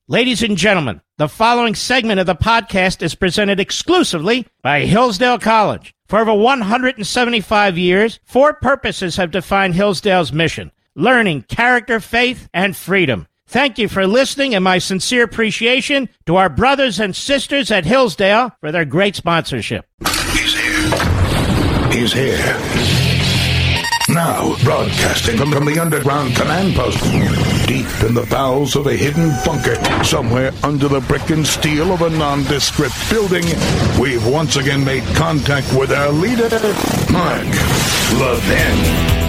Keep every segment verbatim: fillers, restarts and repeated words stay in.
Ladies and gentlemen, the following segment of the podcast is presented exclusively by Hillsdale College. For over one hundred seventy-five years, four purposes have defined Hillsdale's mission: learning, character, faith, and freedom. Thank you for listening, and my sincere appreciation to our brothers and sisters at Hillsdale for their great sponsorship. He's here. He's here. Now, broadcasting from, from the underground command post, deep in the bowels of a hidden bunker, somewhere under the brick and steel of a nondescript building, we've once again made contact with our leader, Mark Levin.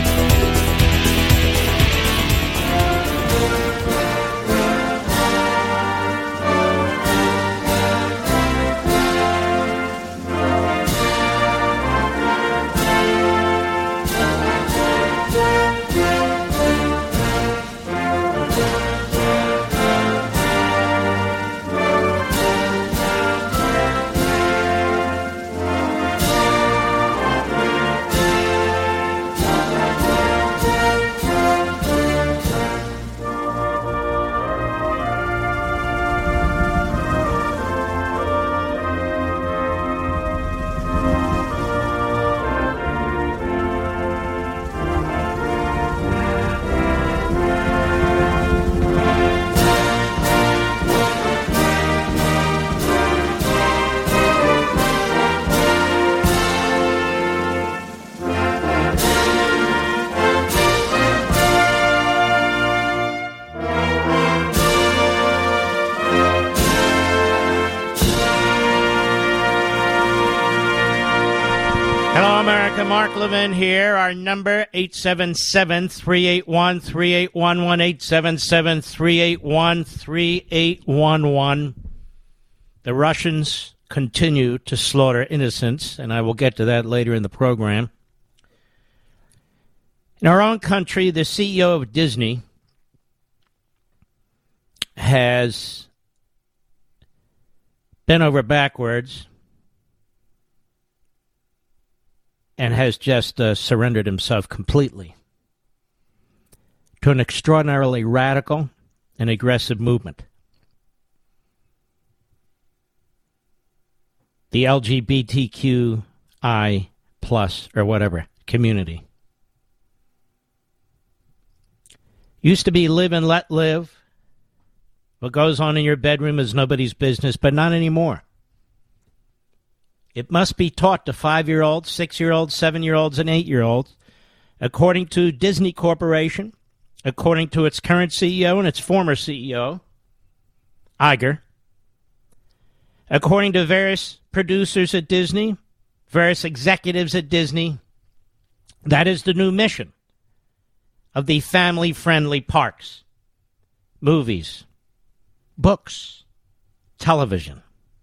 Mark Levin here. Our number, eight seven seven, three eight one, three eight one one, eight seven seven, three eight one, three eight one one. The Russians continue to slaughter innocents, and I will get to that later in the program. In our own country, the C E O of Disney has bent over backwards and has just uh, surrendered himself completely to an extraordinarily radical and aggressive movement. The L G B T Q I plus, or whatever, community. Used to be live and let live. What goes on in your bedroom is nobody's business, but not anymore. It must be taught to five-year-olds, six-year-olds, seven-year-olds, and eight-year-olds, according to Disney Corporation, according to its current C E O and its former C E O, Iger, according to various producers at Disney, various executives at Disney. That is the new mission of the family-friendly parks, movies, books, television.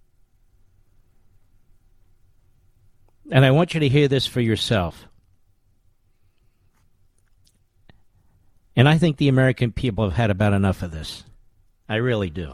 And I want you to hear this for yourself. And I think the American people have had about enough of this. I really do.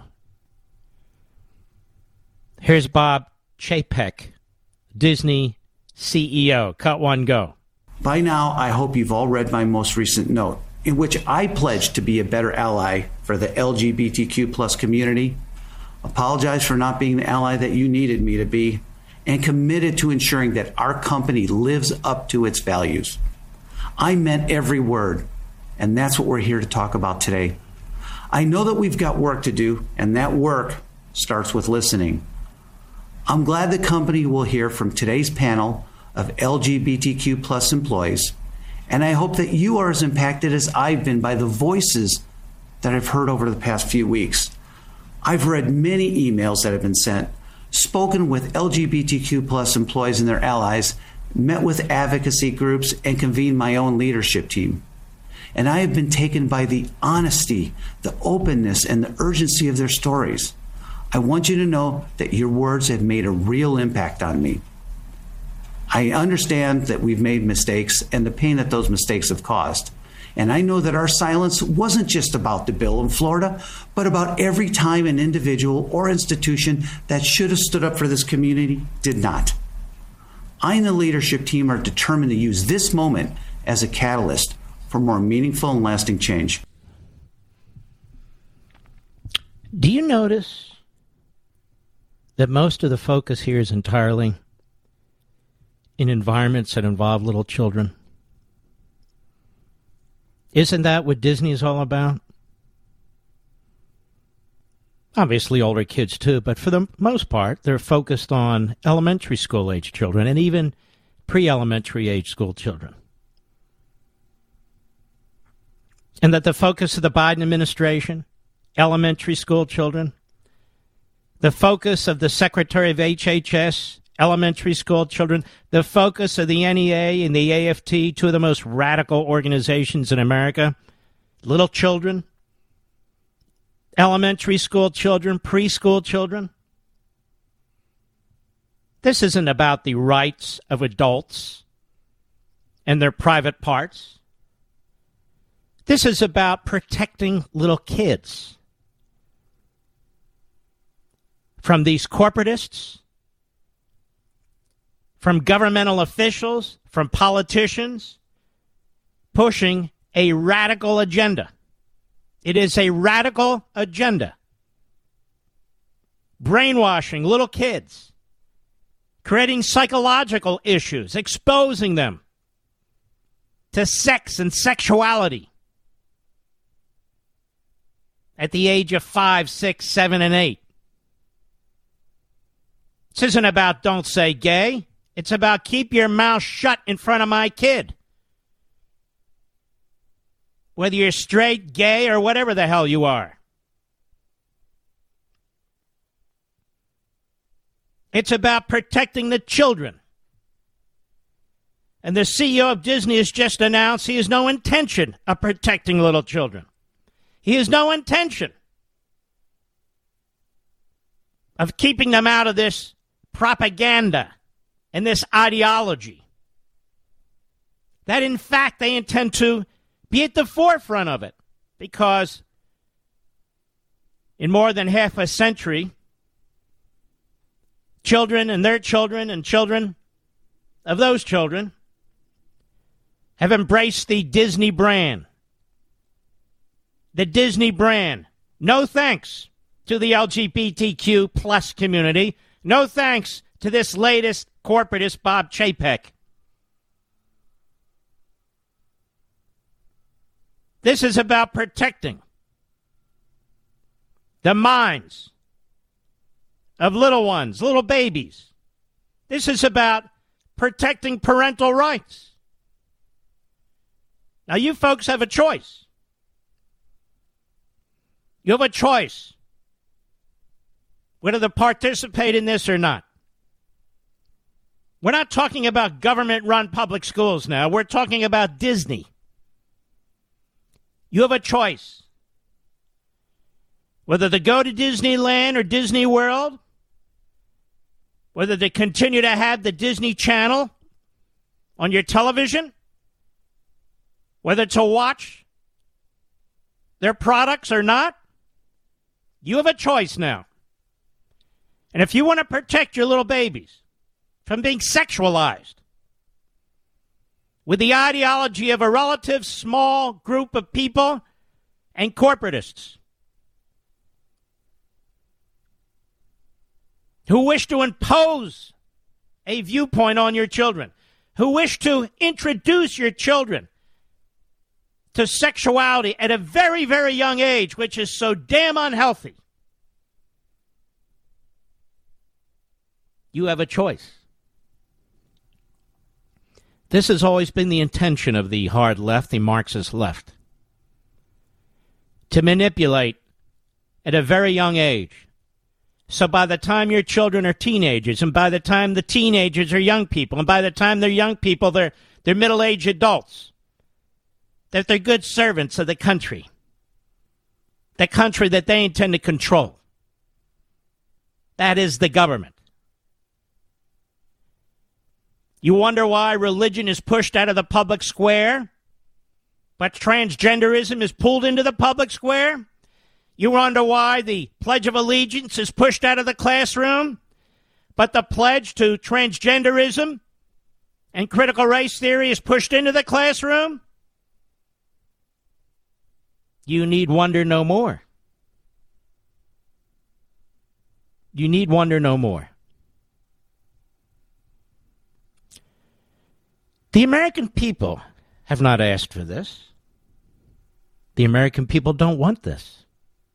Here's Bob Chapek, Disney C E O. Cut one, go. By now, I hope you've all read my most recent note, in which I pledge to be a better ally for the L G B T Q plus community, apologize for not being the ally that you needed me to be, and committed to ensuring that our company lives up to its values. I meant every word, and that's what we're here to talk about today. I know that we've got work to do, and that work starts with listening. I'm glad the company will hear from today's panel of L G B T Q plus employees, and I hope that you are as impacted as I've been by the voices that I've heard over the past few weeks. I've read many emails that have been sent, spoken with L G B T Q plus employees and their allies, met with advocacy groups, and convened my own leadership team. And I have been taken by the honesty, the openness, and the urgency of their stories. I want you to know that your words have made a real impact on me. I understand that we've made mistakes and the pain that those mistakes have caused. And I know that our silence wasn't just about the bill in Florida, but about every time an individual or institution that should have stood up for this community did not. I and the leadership team are determined to use this moment as a catalyst for more meaningful and lasting change. Do you notice that most of the focus here is entirely in environments that involve little children? Isn't that what Disney is all about? Obviously older kids too, but for the most part, they're focused on elementary school age children and even pre-elementary age school children. And that the focus of the Biden administration, elementary school children, the focus of the Secretary of H H S, elementary school children, the focus of the N E A and the A F T, two of the most radical organizations in America, little children, elementary school children, preschool children. This isn't about the rights of adults and their private parts. This is about protecting little kids from these corporatists, from governmental officials, from politicians pushing a radical agenda. It is a radical agenda. Brainwashing little kids, creating psychological issues, exposing them to sex and sexuality at the age of five, six, seven, and eight. This isn't about don't say gay. It's about keep your mouth shut in front of my kid. Whether you're straight, gay, or whatever the hell you are. It's about protecting the children. And the C E O of Disney has just announced he has no intention of protecting little children. He has no intention of keeping them out of this propaganda and this ideology. That, in fact, they intend to be at the forefront of it, because in more than half a century, children and their children and children of those children have embraced the Disney brand. The Disney brand. No thanks to the L G B T Q plus community. No thanks to this latest corporatist, Bob Chapek. This is about protecting the minds of little ones, little babies. This is about protecting parental rights. Now, you folks have a choice. You have a choice whether to participate in this or not. We're not talking about government-run public schools now. We're talking about Disney. You have a choice whether to go to Disneyland or Disney World, whether to continue to have the Disney Channel on your television, whether to watch their products or not. You have a choice now. And if you want to protect your little babies from being sexualized with the ideology of a relative small group of people and corporatists who wish to impose a viewpoint on your children, who wish to introduce your children to sexuality at a very, very young age, which is so damn unhealthy, you have a choice. This has always been the intention of the hard left, the Marxist left, to manipulate at a very young age. So by the time your children are teenagers, and by the time the teenagers are young people, and by the time they're young people, they're, they're middle-aged adults, that they're good servants of the country, the country that they intend to control. That is the government. You wonder why religion is pushed out of the public square, but transgenderism is pulled into the public square? You wonder why the Pledge of Allegiance is pushed out of the classroom, but the pledge to transgenderism and critical race theory is pushed into the classroom? You need wonder no more. You need wonder no more. The American people have not asked for this. The American people don't want this.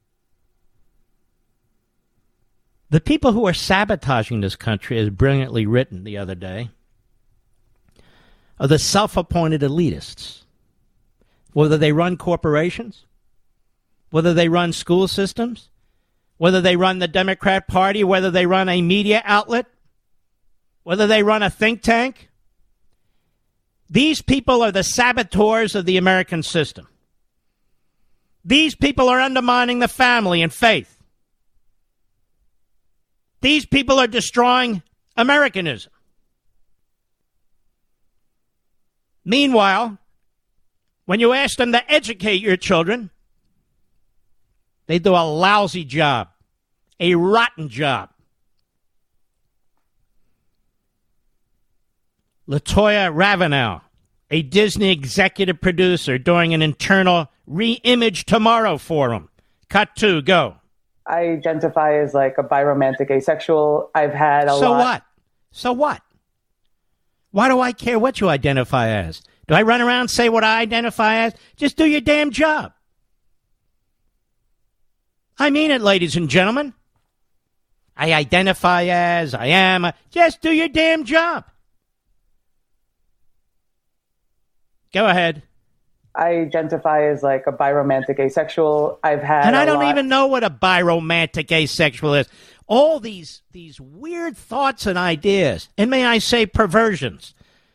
The people who are sabotaging this country, as brilliantly written the other day, are the self-appointed elitists. Whether they run corporations, whether they run school systems, whether they run the Democrat Party, whether they run a media outlet, whether they run a think tank. These people are the saboteurs of the American system. These people are undermining the family and faith. These people are destroying Americanism. Meanwhile, when you ask them to educate your children, they do a lousy job, a rotten job. LaToya Ravenel, a Disney executive producer, doing an internal re-image tomorrow forum. Cut two, go. I identify as like a biromantic asexual. I've had a so lot. So what? So what? Why do I care what you identify as? Do I run around and say what I identify as? Just do your damn job. I mean it, ladies and gentlemen. I identify as, I am. A, just do your damn job. Go ahead. I identify as like a biromantic asexual. I've had And I a don't lot. even know what a biromantic asexual is. All these these weird thoughts and ideas, and may I say perversions.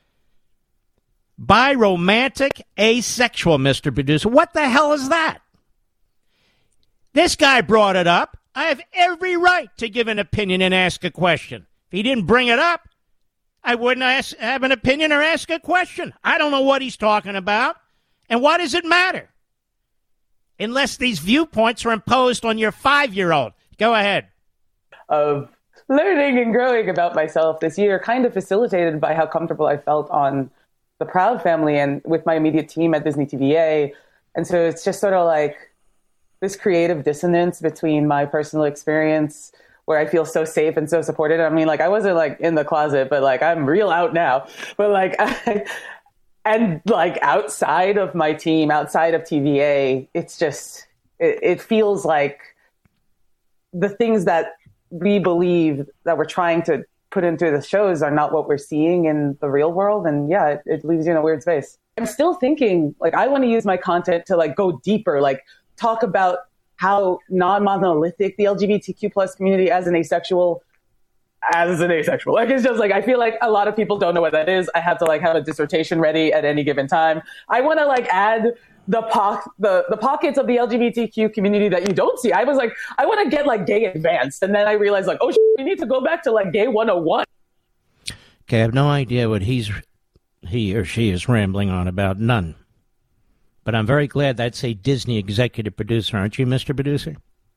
Biromantic asexual, Mister Producer. What the hell is that? This guy brought it up. I have every right to give an opinion and ask a question. If he didn't bring it up, I wouldn't ask, have an opinion or ask a question. I don't know what he's talking about. And why does it matter? Unless these viewpoints are imposed on your five-year-old. Go ahead. Of learning and growing about myself this year, kind of facilitated by how comfortable I felt on the Proud Family and with my immediate team at Disney T V A. And so it's just sort of like this creative dissonance between my personal experience where I feel so safe and so supported. I mean, like, I wasn't like in the closet, but like I'm real out now. But like, I, and like outside of my team, outside of T V A, it's just, it, it feels like the things that we believe that we're trying to put into the shows are not what we're seeing in the real world. And yeah, it, it leaves you in a weird space. I'm still thinking, like, I want to use my content to like go deeper, like talk about how non-monolithic the L G B T Q plus community as an asexual, as an asexual. Like, it's just like, I feel like a lot of people don't know what that is. I have to like have a dissertation ready at any given time. I want to like add the po- the the pockets of the L G B T Q community that you don't see. I was like, I want to get like gay advanced. And then I realized like, oh, shit, we need to go back to like gay one oh one. Okay, I have no idea what he's, he or she is rambling on about. None. But I'm very glad that's a Disney executive producer, aren't you, Mister Producer?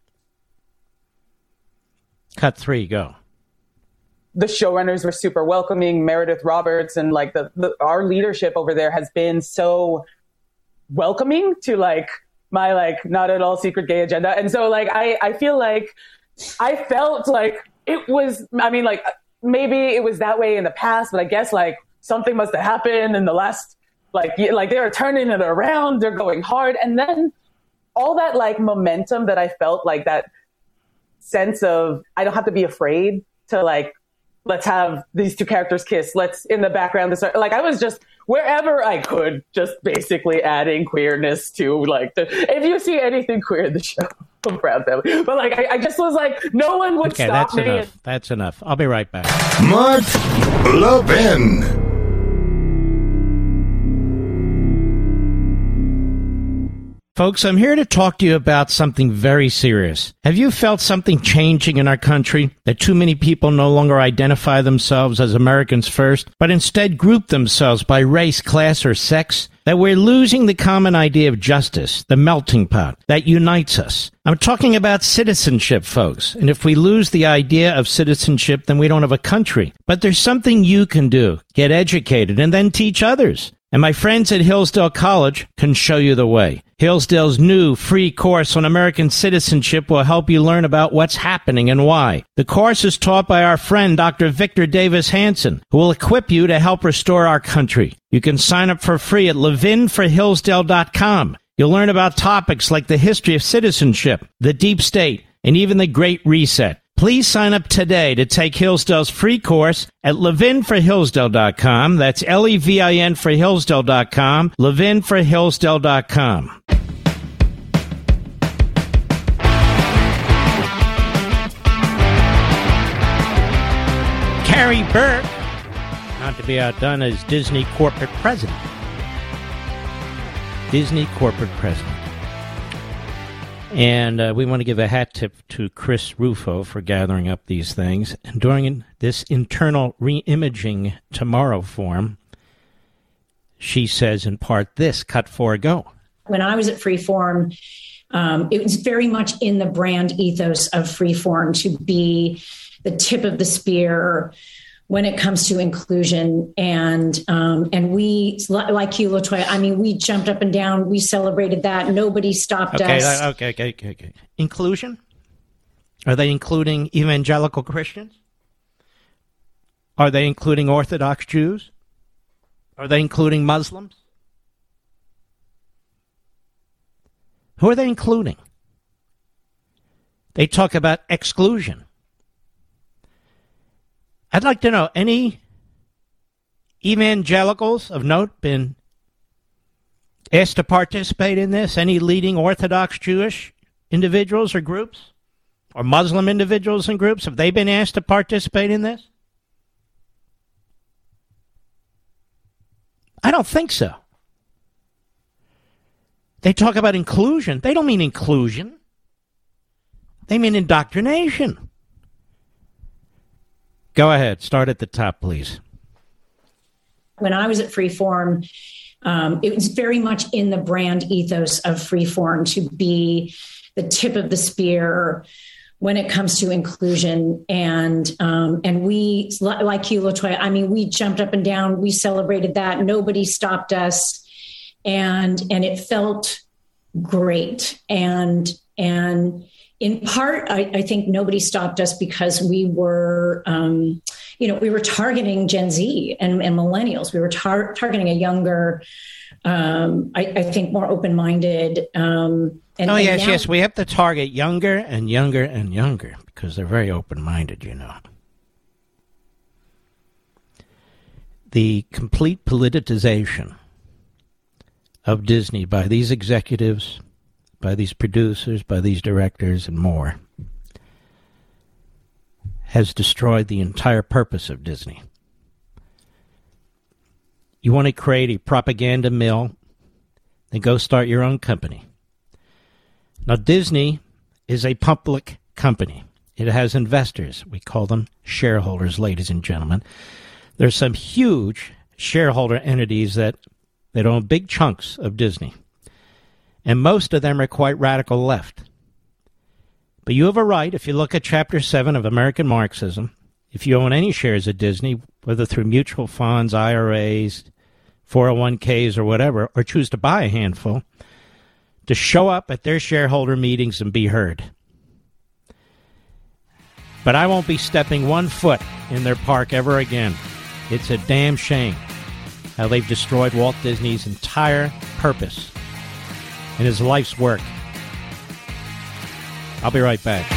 Cut three, go. The showrunners were super welcoming. Meredith Roberts and like the, the our leadership over there has been so welcoming to like my like not at all secret gay agenda. And so like I, I feel like I felt like it was, I mean, like maybe it was that way in the past, but I guess like something must have happened in the last, like, like they were turning it around, they're going hard. And then all that like momentum that I felt, like that sense of, I don't have to be afraid to like, let's have these two characters kiss. Let's in the background, this, like I was just wherever I could, just basically adding queerness to like the, if you see anything queer in the show, I'm proud family. But like, I, I just was like, no one would okay, stop that's me. Enough. And- that's enough. I'll be right back. Mark Levin. Folks, I'm here to talk to you about something very serious. Have you felt something changing in our country? That too many people no longer identify themselves as Americans first, but instead group themselves by race, class, or sex? That we're losing the common idea of justice, the melting pot that unites us. I'm talking about citizenship, folks. And if we lose the idea of citizenship, then we don't have a country. But there's something you can do. Get educated and then teach others. And my friends at Hillsdale College can show you the way. Hillsdale's new free course on American citizenship will help you learn about what's happening and why. The course is taught by our friend Doctor Victor Davis Hanson, who will equip you to help restore our country. You can sign up for free at levin for hillsdale dot com. You'll learn about topics like the history of citizenship, the deep state, and even the Great Reset. Please sign up today to take Hillsdale's free course at levin for hillsdale dot com. That's L E V I N for hillsdale dot com, levin for hillsdale dot com. Carrie Burke, not to be outdone as Disney corporate president. Disney corporate president. And uh, we want to give a hat tip to Chris Rufo for gathering up these things. And during this internal re-imaging tomorrow forum, she says in part this, cut four, go. When I was at Freeform, um, it was very much in the brand ethos of Freeform to be the tip of the spear when it comes to inclusion. And um, and we, like you, LaToya, I mean, we jumped up and down. We celebrated that. Nobody stopped okay, us. Okay, okay, okay, okay. Inclusion? Are they including evangelical Christians? Are they including Orthodox Jews? Are they including Muslims? Who are they including? They talk about exclusion. I'd like to know, any evangelicals of note been asked to participate in this? Any leading Orthodox Jewish individuals or groups? Or Muslim individuals and groups? Have they been asked to participate in this? I don't think so. They talk about inclusion. They don't mean inclusion. They mean indoctrination. Go ahead. Start at the top, please. When I was at Freeform, um, it was very much in the brand ethos of Freeform to be the tip of the spear when it comes to inclusion. And um, and we, like you, LaToya, I mean, we jumped up and down. We celebrated that. Nobody stopped us. And and it felt great. And and in part, I, I think nobody stopped us because we were, um, you know, we were targeting Gen Z and, and millennials. We were tar- targeting a younger, um, I, I think, more open-minded. Um, and, oh, and yes, now- yes. We have to target younger and younger and younger because they're very open-minded, you know. The complete politicization of Disney by these executives, by these producers, by these directors, and more, has destroyed the entire purpose of Disney. You want to create a propaganda mill? Then go start your own company. Now, Disney is a public company. It has investors. We call them shareholders, ladies and gentlemen. There's some huge shareholder entities that, that own big chunks of Disney. And most of them are quite radical left. But you have a right, if you look at Chapter seven of American Marxism, if you own any shares of Disney, whether through mutual funds, I R As, four oh one k's, or whatever, or choose to buy a handful, to show up at their shareholder meetings and be heard. But I won't be stepping one foot in their park ever again. It's a damn shame how they've destroyed Walt Disney's entire purpose and his life's work. I'll be right back.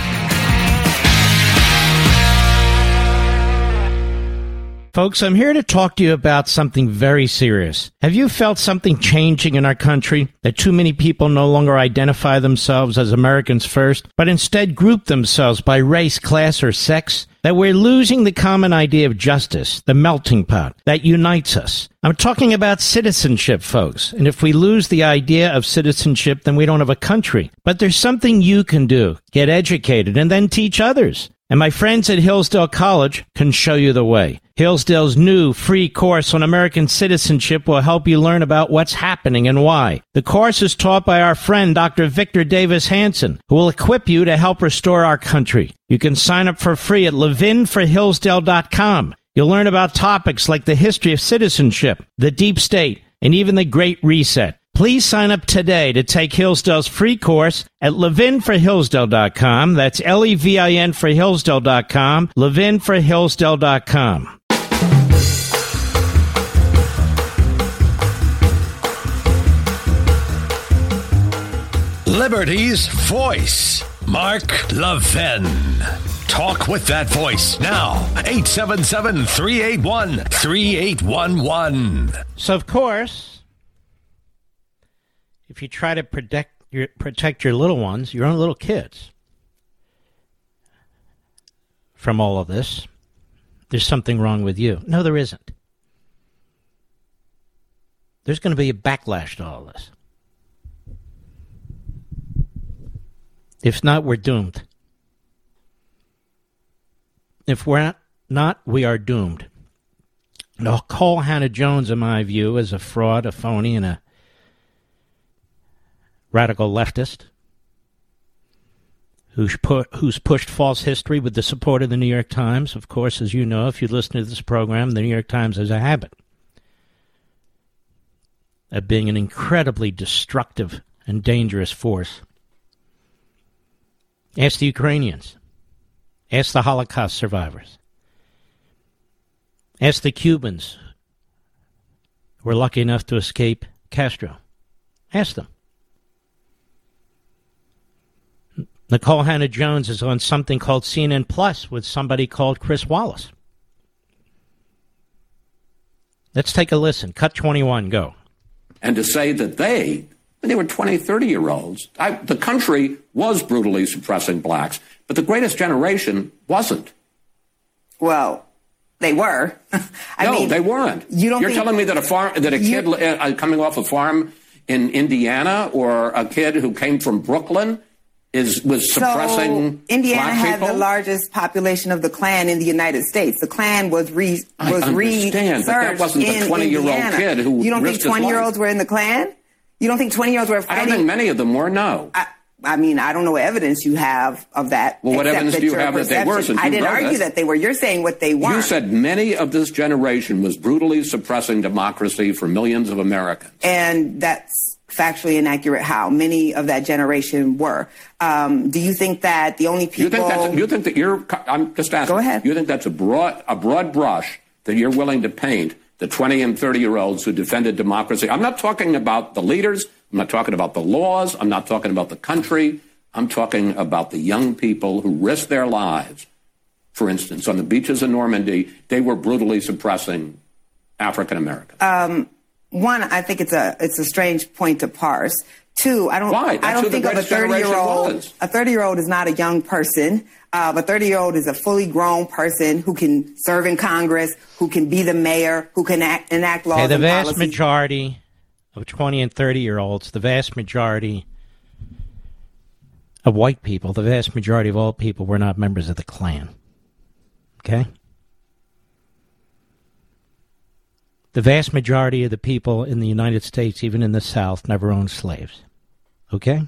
Folks, I'm here to talk to you about something very serious. Have you felt something changing in our country? That too many people no longer identify themselves as Americans first, but instead group themselves by race, class, or sex? That we're losing the common idea of justice, the melting pot that unites us. I'm talking about citizenship, folks. And if we lose the idea of citizenship, then we don't have a country. But there's something you can do. Get educated and then teach others. And my friends at Hillsdale College can show you the way. Hillsdale's new free course on American citizenship will help you learn about what's happening and why. The course is taught by our friend Doctor Victor Davis Hanson, who will equip you to help restore our country. You can sign up for free at levin for hillsdale dot com. You'll learn about topics like the history of citizenship, the deep state, and even the Great Reset. Please sign up today to take Hillsdale's free course at levin for hillsdale dot com. That's L E V I N for hillsdale dot com, levin for hillsdale dot com. Liberty's voice, Mark Levin. Talk with that voice now. eight seven seven, three eight one, three eight one one. So, of course, if you try to protect your, protect your little ones, your own little kids, from all of this, there's something wrong with you. No, there isn't. There's going to be a backlash to all this. If not, we're doomed. If we're not, we are doomed. Nicole Hannah-Jones, in my view, is a fraud, a phony, and a radical leftist who's, put, who's pushed false history with the support of the New York Times. Of course, as you know, if you listen to this program, the New York Times has a habit of being an incredibly destructive and dangerous force. Ask the Ukrainians. Ask the Holocaust survivors. Ask the Cubans who were lucky enough to escape Castro. Ask them. Nicole Hannah-Jones is on something called C N N Plus with somebody called Chris Wallace. Let's take a listen. Cut twenty-one, go. And to say that they... They were twenty, thirty-year-olds. I, the country was brutally suppressing blacks, but the greatest generation wasn't. Well, they were. I no, mean, they weren't. You don't You're think, telling me that a farm, that a kid uh, coming off a farm in Indiana or a kid who came from Brooklyn is was suppressing so Indiana black had people? the largest population of the Klan in the United States. The Klan was re was I understand, but that wasn't the twenty-year-old kid who You don't think twenty-year-olds were in the Klan? You don't think twenty-year-olds were fighting? I don't think many of them were, no. I, I mean, I don't know what evidence you have of that. Well, what evidence do you have that they were? Since I didn't you argue it. that they were. You're saying what they weren't. You said many of this generation was brutally suppressing democracy for millions of Americans. And that's factually inaccurate. How many of that generation were? Um, do you think that the only people... You think, that's, you think that you're... I'm just asking. Go ahead. You think that's a broad, a broad brush that you're willing to paint the twenty and thirty-year-olds who defended democracy? I'm not talking about the leaders. I'm not talking about the laws. I'm not talking about the country. I'm talking about the young people who risked their lives. For instance, on the beaches of Normandy, they were brutally suppressing African Americans. Um, one, I think it's a it's a strange point to parse. Two, I don't Why? That's I don't who think the of a thirty-year-old. A thirty-year-old is not a young person. Uh, a thirty-year-old is a fully grown person who can serve in Congress, who can be the mayor, who can act, enact laws. Okay, the and vast policies. majority of twenty and thirty-year-olds, the vast majority of white people, the vast majority of all people were not members of the Klan. Okay? The vast majority of the people in the United States, even in the South, never owned slaves. Okay?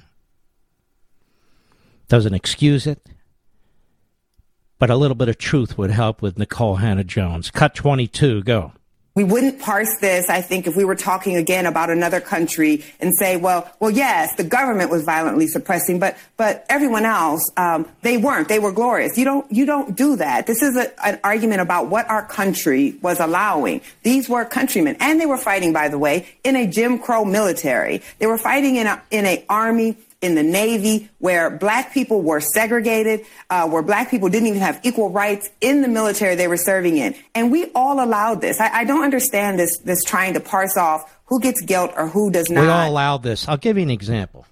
Doesn't excuse it, but a little bit of truth would help with Nicole Hannah-Jones. Cut twenty-two, go. We wouldn't parse this, I think, if we were talking again about another country and say, well, well, yes, the government was violently suppressing, but but everyone else, um, they weren't. They were glorious. You don't you don't do that. This is a, an argument about what our country was allowing. These were countrymen, and they were fighting, by the way, in a Jim Crow military. They were fighting in a in a army, in the Navy, where black people were segregated, uh, where black people didn't even have equal rights in the military they were serving in. And we all allowed this. I, I don't understand this, this trying to parse off who gets guilt or who does not. We all allowed this. I'll give you an example.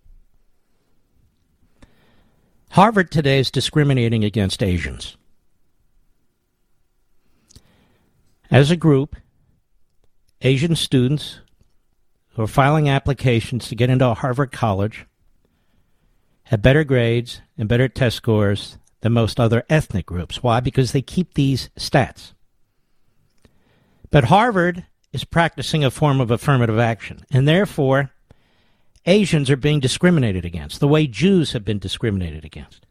Harvard today is discriminating against Asians. As a group, Asian students who are filing applications to get into a Harvard college have better grades and better test scores than most other ethnic groups. Why? Because they keep these stats. But Harvard is practicing a form of affirmative action, and therefore Asians are being discriminated against, the way Jews have been discriminated against.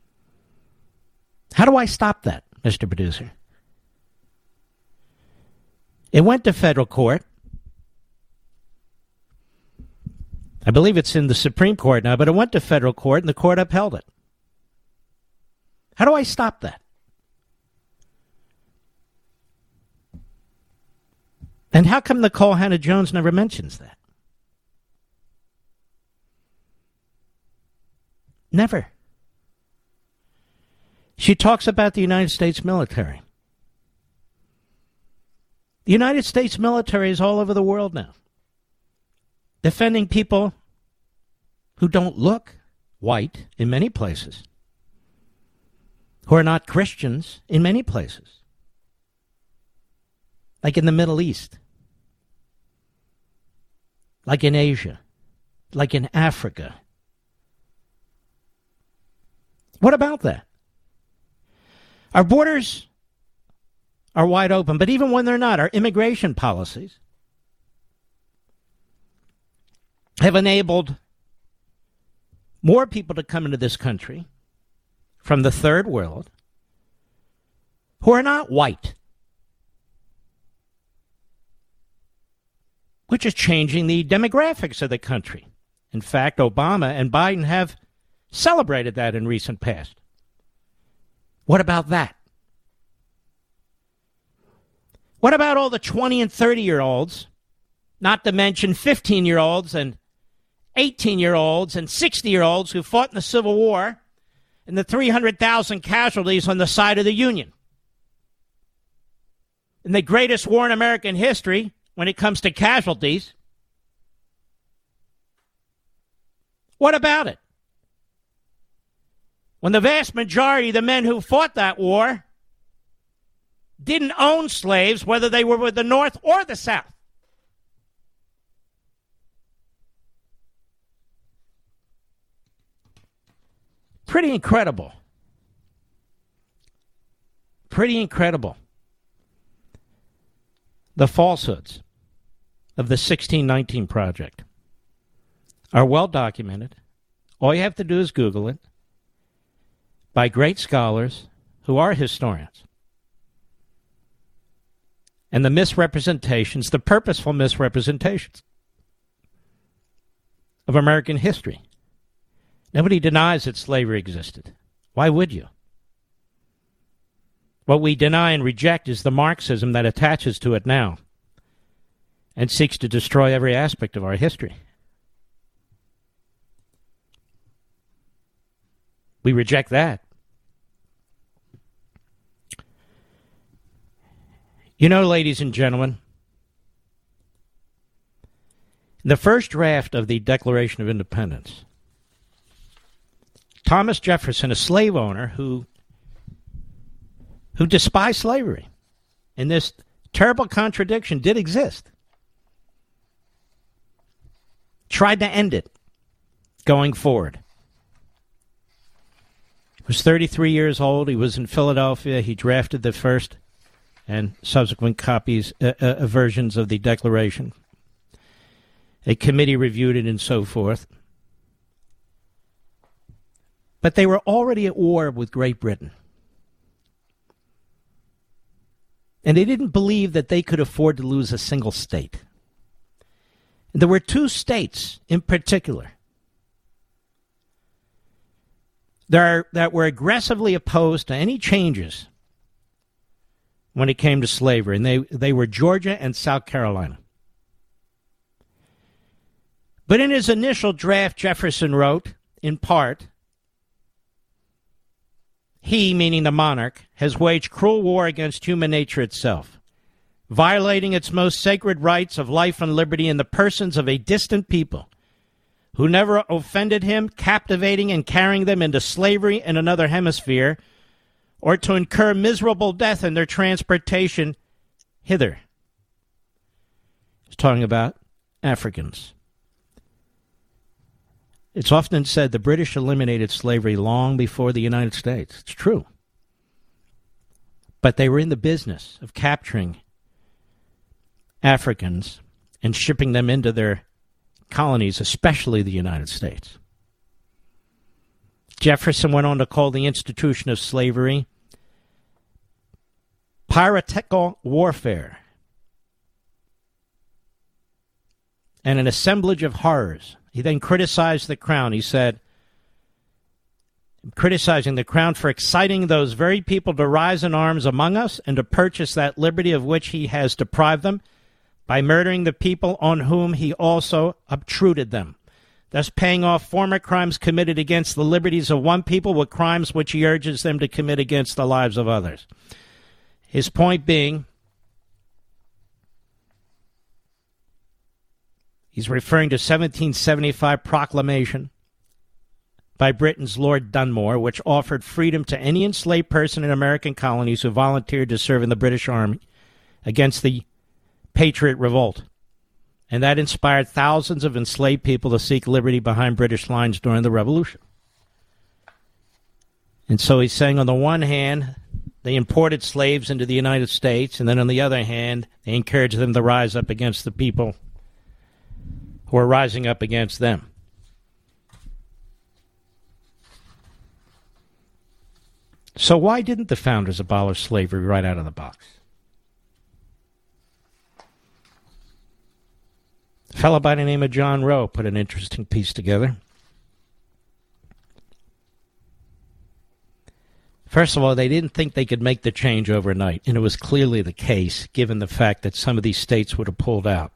How do I stop that, Mister Producer? It went to federal court. I believe it's in the Supreme Court now, but it went to federal court, and the court upheld it. How do I stop that? And how come Nicole Hannah-Jones never mentions that? Never. She talks about the United States military. The United States military is all over the world now, defending people who don't look white in many places, who are not Christians in many places, like in the Middle East, like in Asia, like in Africa. What about that? Our borders are wide open, but even when they're not, our immigration policies have enabled more people to come into this country from the third world who are not white, which is changing the demographics of the country. In fact, Obama and Biden have celebrated that in recent past. What about that? What about all the twenty and thirty-year-olds, not to mention fifteen-year-olds and eighteen-year-olds and sixty-year-olds who fought in the Civil War and the three hundred thousand casualties on the side of the Union? In the greatest war in American history, when it comes to casualties, what about it? When the vast majority of the men who fought that war didn't own slaves, whether they were with the North or the South. Pretty incredible. Pretty incredible. The falsehoods of the sixteen nineteen Project are well documented. All you have to do is Google it, by great scholars who are historians. And the misrepresentations, the purposeful misrepresentations of American history. Nobody denies that slavery existed. Why would you? What we deny and reject is the Marxism that attaches to it now and seeks to destroy every aspect of our history. We reject that. You know, ladies and gentlemen, the first draft of the Declaration of Independence, Thomas Jefferson, a slave owner who who despised slavery, and this terrible contradiction did exist, tried to end it going forward. He was thirty-three years old. He was in Philadelphia. He drafted the first and subsequent copies, uh, uh, versions of the Declaration. A committee reviewed it and so forth. But they were already at war with Great Britain. And they didn't believe that they could afford to lose a single state. And there were two states in particular that, are, that were aggressively opposed to any changes when it came to slavery, and they, they were Georgia and South Carolina. But in his initial draft, Jefferson wrote, in part, he, meaning the monarch, has waged cruel war against human nature itself, violating its most sacred rights of life and liberty in the persons of a distant people who never offended him, captivating and carrying them into slavery in another hemisphere, or to incur miserable death in their transportation hither. He's talking about Africans. It's often said the British eliminated slavery long before the United States. It's true. But they were in the business of capturing Africans and shipping them into their colonies, especially the United States. Jefferson went on to call the institution of slavery piratical warfare, and an assemblage of horrors. He then criticized the Crown. He said, criticizing the Crown for exciting those very people to rise in arms among us and to purchase that liberty of which he has deprived them by murdering the people on whom he also obtruded them, thus paying off former crimes committed against the liberties of one people with crimes which he urges them to commit against the lives of others. His point being, he's referring to seventeen seventy-five proclamation by Britain's Lord Dunmore, which offered freedom to any enslaved person in American colonies who volunteered to serve in the British Army against the Patriot Revolt. And that inspired thousands of enslaved people to seek liberty behind British lines during the Revolution. And so he's saying, on the one hand, they imported slaves into the United States, and then on the other hand, they encouraged them to rise up against the people who are rising up against them. So why didn't the founders abolish slavery right out of the box? A fellow by the name of John Rowe put an interesting piece together. First of all, they didn't think they could make the change overnight, and it was clearly the case, given the fact that some of these states would have pulled out.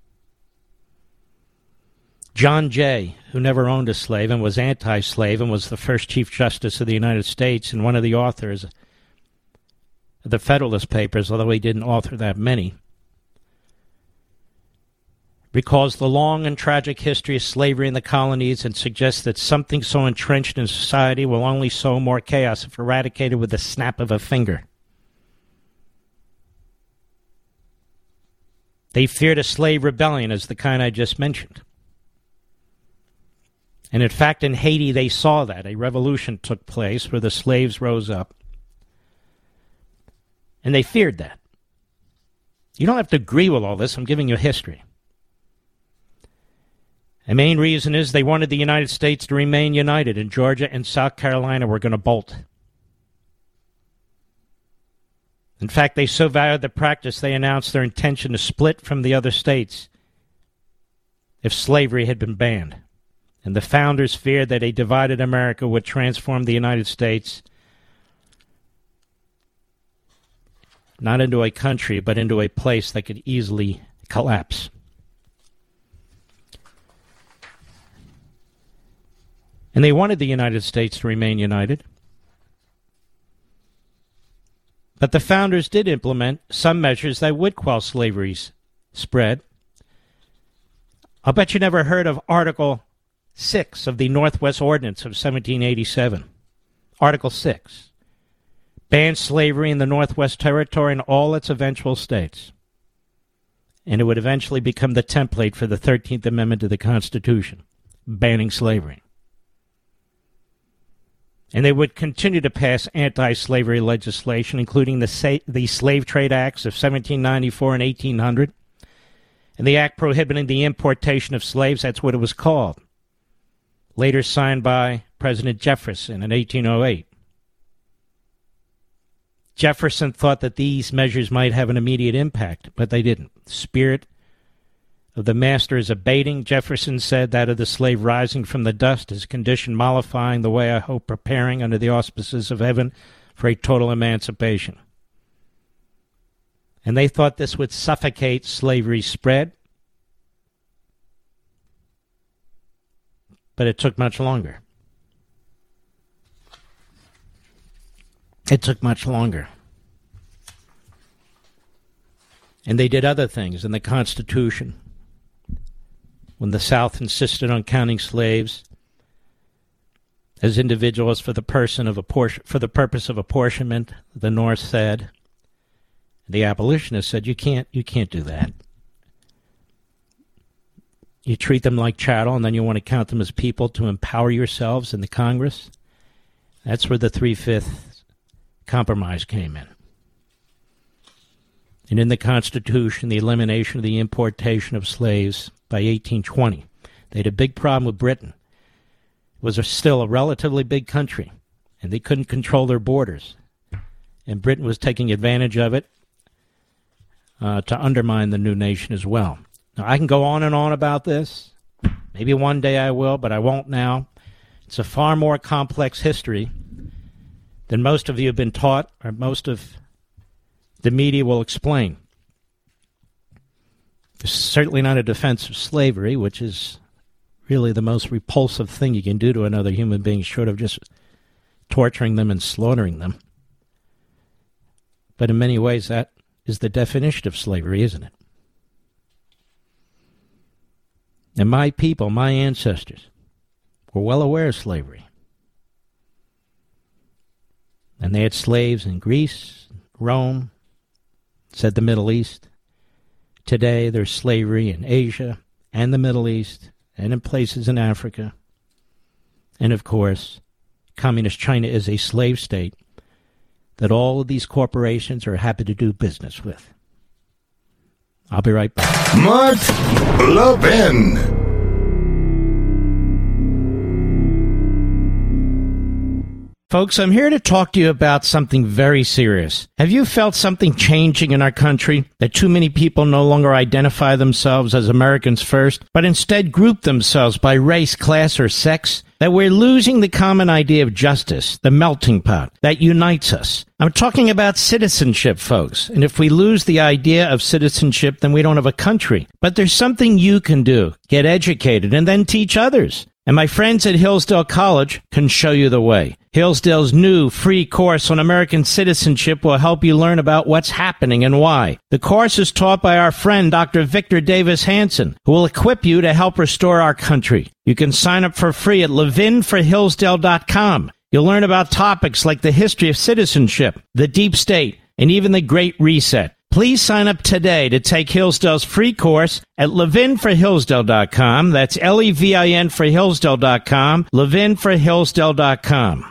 John Jay, who never owned a slave and was anti-slave and was the first Chief Justice of the United States and one of the authors of the Federalist Papers, although he didn't author that many, recalls the long and tragic history of slavery in the colonies and suggests that something so entrenched in society will only sow more chaos if eradicated with the snap of a finger. They feared a slave rebellion as the kind I just mentioned. And in fact, in Haiti, they saw that. A revolution took place where the slaves rose up. And they feared that. You don't have to agree with all this. I'm giving you history. The main reason is they wanted the United States to remain united, and Georgia and South Carolina were going to bolt. In fact, they so valued the practice, they announced their intention to split from the other states if slavery had been banned. And the founders feared that a divided America would transform the United States not into a country, but into a place that could easily collapse. And they wanted the United States to remain united. But the founders did implement some measures that would quell slavery's spread. I'll bet you never heard of Article six of the Northwest Ordinance of seventeen eighty-seven. Article six banned slavery in the Northwest Territory and all its eventual states. And it would eventually become the template for the thirteenth Amendment to the Constitution, banning slavery. And they would continue to pass anti-slavery legislation, including the, sa- the Slave Trade Acts of seventeen ninety-four and eighteen hundred, and the act prohibiting the importation of slaves. That's what it was called. Later signed by President Jefferson in eighteen oh eight. Jefferson thought that these measures might have an immediate impact, but they didn't. The spirit of the master is abating. Jefferson said that of the slave rising from the dust is a condition mollifying the way I hope preparing under the auspices of heaven for a total emancipation. And they thought this would suffocate slavery's spread. But it took much longer. It took much longer. And they did other things in the Constitution. When the South insisted on counting slaves as individuals for the person of apportion, for the purpose of apportionment, the North said, the abolitionists said, you can't, you can't do that. You treat them like chattel, and then you want to count them as people to empower yourselves in the Congress. That's where the three-fifths compromise came in. And in the Constitution, the elimination of the importation of slaves by eighteen twenty. They had a big problem with Britain. It was a, still a relatively big country, and they couldn't control their borders. And Britain was taking advantage of it uh, to undermine the new nation as well. Now, I can go on and on about this. Maybe one day I will, but I won't now. It's a far more complex history than most of you have been taught, or most of the media will explain. It's certainly not a defense of slavery, which is really the most repulsive thing you can do to another human being, short of just torturing them and slaughtering them. But in many ways, that is the definition of slavery, isn't it? And my people, my ancestors, were well aware of slavery. And they had slaves in Greece, Rome, said the Middle East. Today there's slavery in Asia and the Middle East and in places in Africa. And of course, Communist China is a slave state that all of these corporations are happy to do business with. I'll be right back. Mark Levin. Folks, I'm here to talk to you about something very serious. Have you felt something changing in our country? That too many people no longer identify themselves as Americans first, but instead group themselves by race, class, or sex? That we're losing the common idea of justice, the melting pot that unites us. I'm talking about citizenship, folks. And if we lose the idea of citizenship, then we don't have a country. But there's something you can do. Get educated and then teach others. And my friends at Hillsdale College can show you the way. Hillsdale's new free course on American citizenship will help you learn about what's happening and why. The course is taught by our friend Doctor Victor Davis Hanson, who will equip you to help restore our country. You can sign up for free at levin for hillsdale dot com. You'll learn about topics like the history of citizenship, the deep state, and even the Great Reset. Please sign up today to take Hillsdale's free course at levin for hillsdale dot com. That's L E V I N for hillsdale dot com, levin for hillsdale dot com.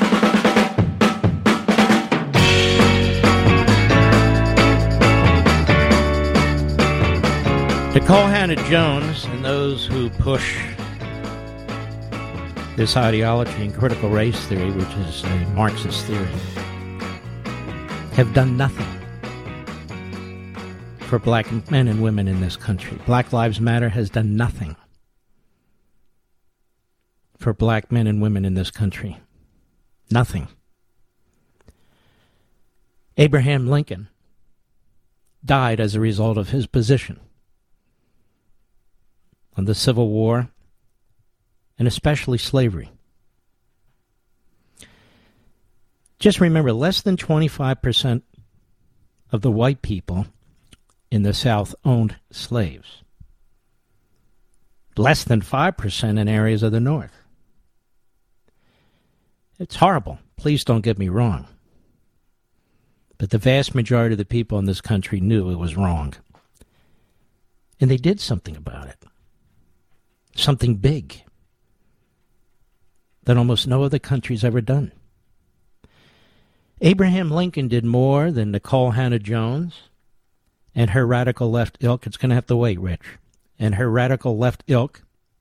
Nikole Hannah-Jones and those who push this ideology in critical race theory, which is a Marxist theory, have done nothing for black men and women in this country. Black Lives Matter has done nothing for black men and women in this country. Nothing. Abraham Lincoln died as a result of his position on the Civil War and especially slavery. Just remember, less than twenty-five percent of the white people in the South owned slaves. Less than five percent in areas of the North. It's horrible. Please don't get me wrong. But the vast majority of the people in this country knew it was wrong. And they did something about it. Something big that almost no other country's ever done. Abraham Lincoln did more than Nikole Hannah-Jones and her radical left ilk. It's going to have to wait, Rich. And her radical left ilk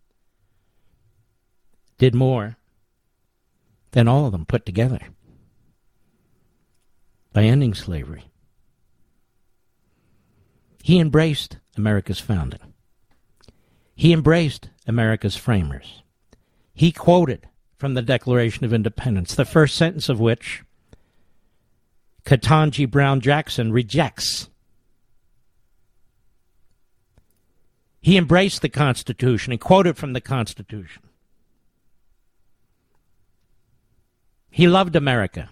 did more than all of them put together by ending slavery. He embraced America's founding. He embraced America's framers. He quoted from the Declaration of Independence, the first sentence of which Ketanji Brown Jackson rejects. He embraced the Constitution and quoted from the Constitution. He loved America.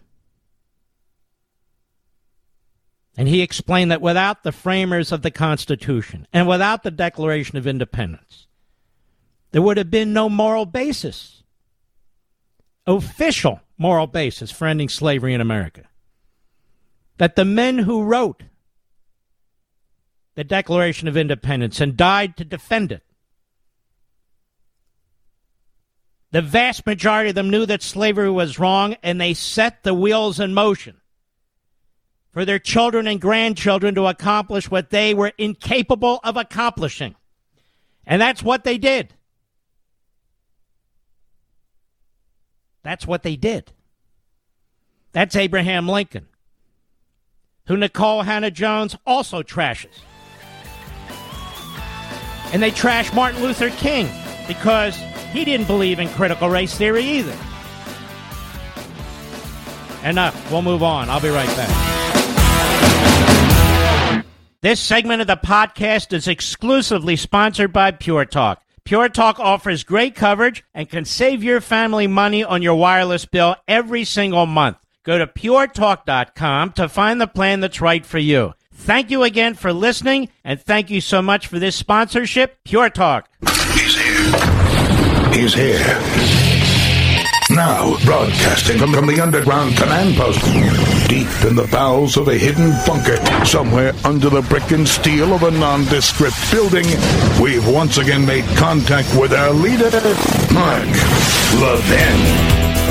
And he explained that without the framers of the Constitution and without the Declaration of Independence, there would have been no moral basis, official moral basis for ending slavery in America. That the men who wrote the Declaration of Independence and died to defend it, the vast majority of them knew that slavery was wrong, and they set the wheels in motion for their children and grandchildren to accomplish what they were incapable of accomplishing. And that's what they did. That's what they did. That's Abraham Lincoln, who Nikole Hannah-Jones also trashes. And they trash Martin Luther King because he didn't believe in critical race theory either. Enough. We'll move on. I'll be right back. This segment of the podcast is exclusively sponsored by Pure Talk. Pure Talk offers great coverage and can save your family money on your wireless bill every single month. Go to pure talk dot com to find the plan that's right for you. Thank you again for listening, and thank you so much for this sponsorship, Pure Talk. He's here. He's here. Now, broadcasting from, from the underground command post, deep in the bowels of a hidden bunker, somewhere under the brick and steel of a nondescript building, we've once again made contact with our leader, Mark Levin.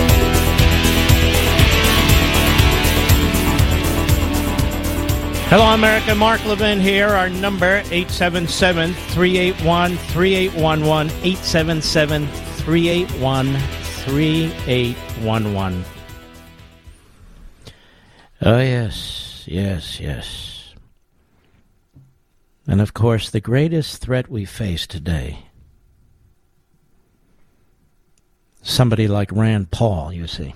Hello, America. Mark Levin here. Our number, eight seven seven, three eight one, three eight one one, eight seven seven, three eight one, three eight one one. Oh, yes, yes, yes. And, of course, the greatest threat we face today, somebody like Rand Paul, you see.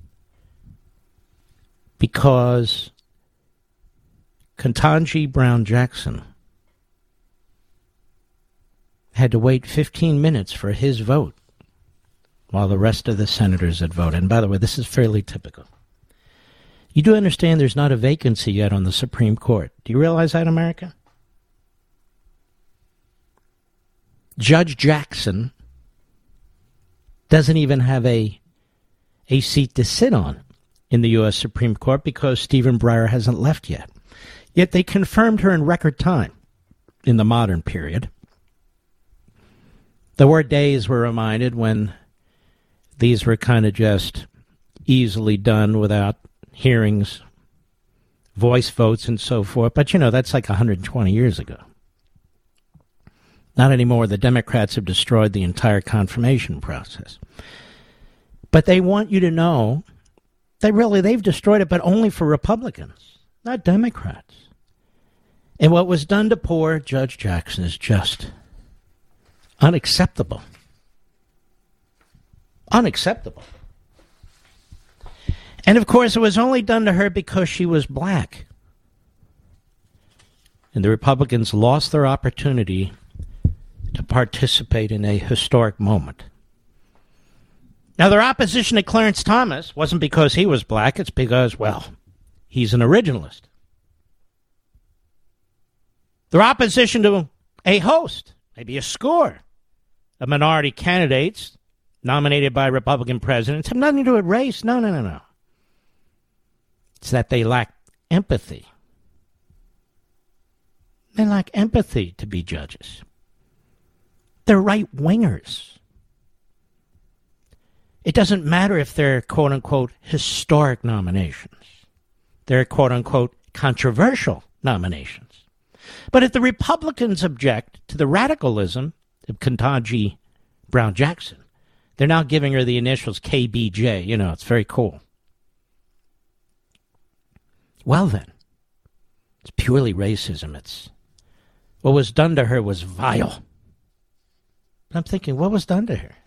Because Ketanji Brown Jackson had to wait fifteen minutes for his vote while the rest of the senators had voted. And by the way, this is fairly typical. You do understand there's not a vacancy yet on the Supreme Court. Do you realize that, America? Judge Jackson doesn't even have a, a seat to sit on in the U S Supreme Court because Stephen Breyer hasn't left yet. Yet they confirmed her in record time in the modern period. There were days, we're reminded, when these were kind of just easily done without hearings, voice votes, and so forth. But, you know, that's like one hundred twenty years ago. Not anymore. The Democrats have destroyed the entire confirmation process. But they want you to know that really they've destroyed it, but only for Republicans, not Democrats. And what was done to poor Judge Jackson is just unacceptable. Unacceptable. And, of course, it was only done to her because she was black. And the Republicans lost their opportunity to participate in a historic moment. Now, their opposition to Clarence Thomas wasn't because he was black. It's because, well, he's an originalist. Their opposition to a host, maybe a score of minority candidates nominated by Republican presidents, have nothing to do with race. No, no, no, no. It's that they lack empathy. They lack empathy to be judges. They're right-wingers. It doesn't matter if they're, quote-unquote, historic nominations. They're, quote-unquote, controversial nominations. But if the Republicans object to the radicalism of Ketanji Brown Jackson, they're now giving her the initials K B J. You know, it's very cool. Well, then, it's purely racism. It's what was done to her was vile. I'm thinking, what was done to her?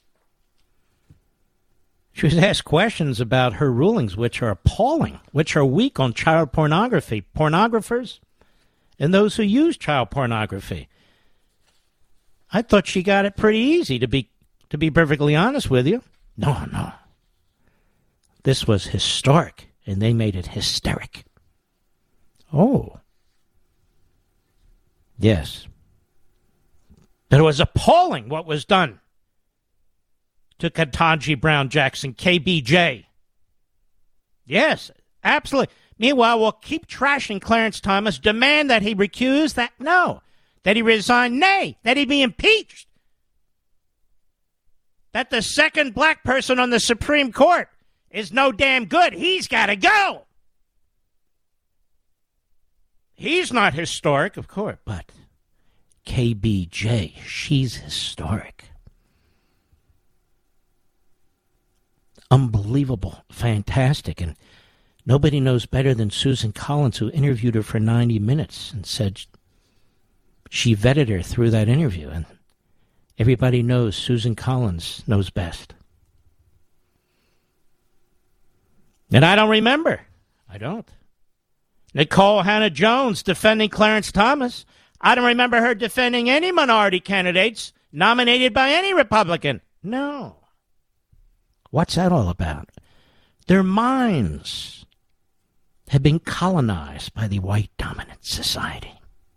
She was asked questions about her rulings, which are appalling, which are weak on child pornography. Pornographers and those who use child pornography. I thought she got it pretty easy, to be to be perfectly honest with you. No, no. This was historic, and they made it hysteric. Oh. Yes. But it was appalling what was done to Ketanji Brown Jackson, K B J. Yes, absolutely. Meanwhile, we'll keep trashing Clarence Thomas, demand that he recuse, that no, that he resign, nay, that he be impeached. That the second black person on the Supreme Court is no damn good. He's got to go. He's not historic, of course, but K B J, she's historic. Unbelievable, fantastic, and nobody knows better than Susan Collins, who interviewed her for ninety minutes and said She vetted her through that interview, and everybody knows Susan Collins knows best. And I don't remember. I don't. Nicole Hannah-Jones defending Clarence Thomas. I don't remember her defending any minority candidates nominated by any Republican. No. What's that all about? Their minds have been colonized by the white dominant society.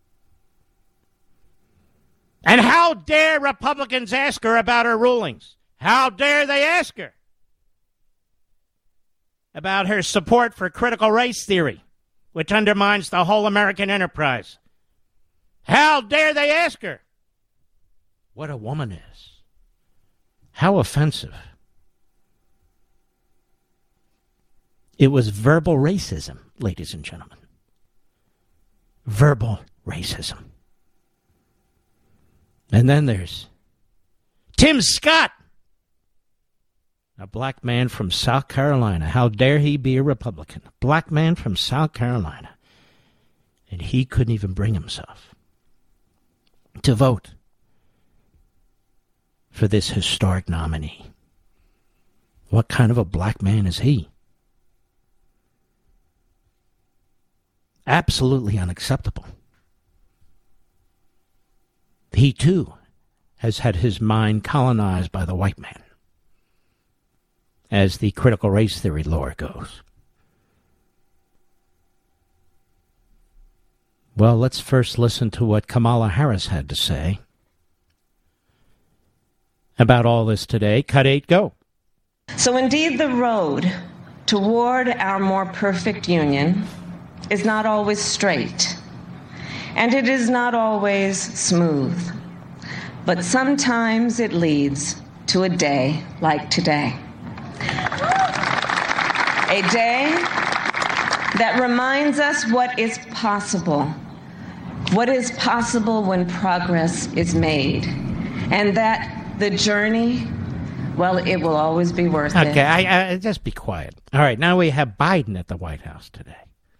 And how dare Republicans ask her about her rulings? How dare they ask her about her support for critical race theory, which undermines the whole American enterprise? How dare they ask her what a woman is? How offensive. It was verbal racism, ladies and gentlemen. Verbal racism. And then there's Tim Scott, a black man from South Carolina. How dare he be a Republican? A black man from South Carolina. And he couldn't even bring himself to vote for this historic nominee. What kind of a black man is he? Absolutely unacceptable. He, too, has had his mind colonized by the white man, as the critical race theory lore goes. Well, let's first listen to what Kamala Harris had to say about all this today. Cut eight, go. So indeed, the road toward our more perfect union is not always straight, and it is not always smooth, but sometimes it leads to a day like today. A day that reminds us what is possible, what is possible when progress is made, and that the journey, well, it will always be worth okay, it. Okay, I, I, just be quiet. All right, now we have Biden at the White House today.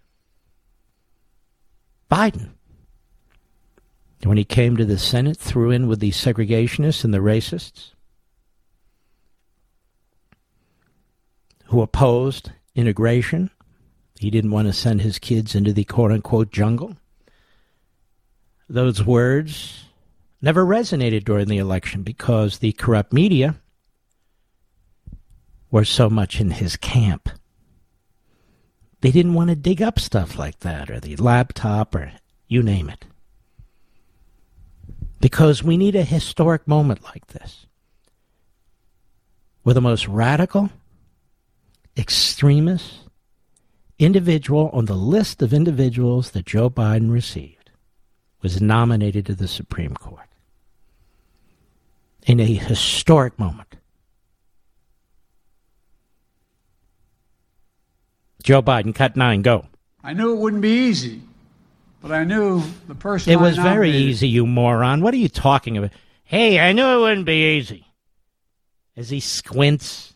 Biden, when he came to the Senate, threw in with the segregationists and the racists who opposed integration. He didn't want to send his kids into the quote-unquote jungle. Those words never resonated during the election because the corrupt media were so much in his camp. They didn't want to dig up stuff like that, or the laptop, or you name it. Because we need a historic moment like this, where the most radical, extremist individual on the list of individuals that Joe Biden received was nominated to the Supreme Court. In a historic moment. Joe Biden, cut nine, go. I knew it wouldn't be easy, but I knew the person It was I very nominated. easy, you moron. What are you talking about? Hey, I knew it wouldn't be easy. As he squints,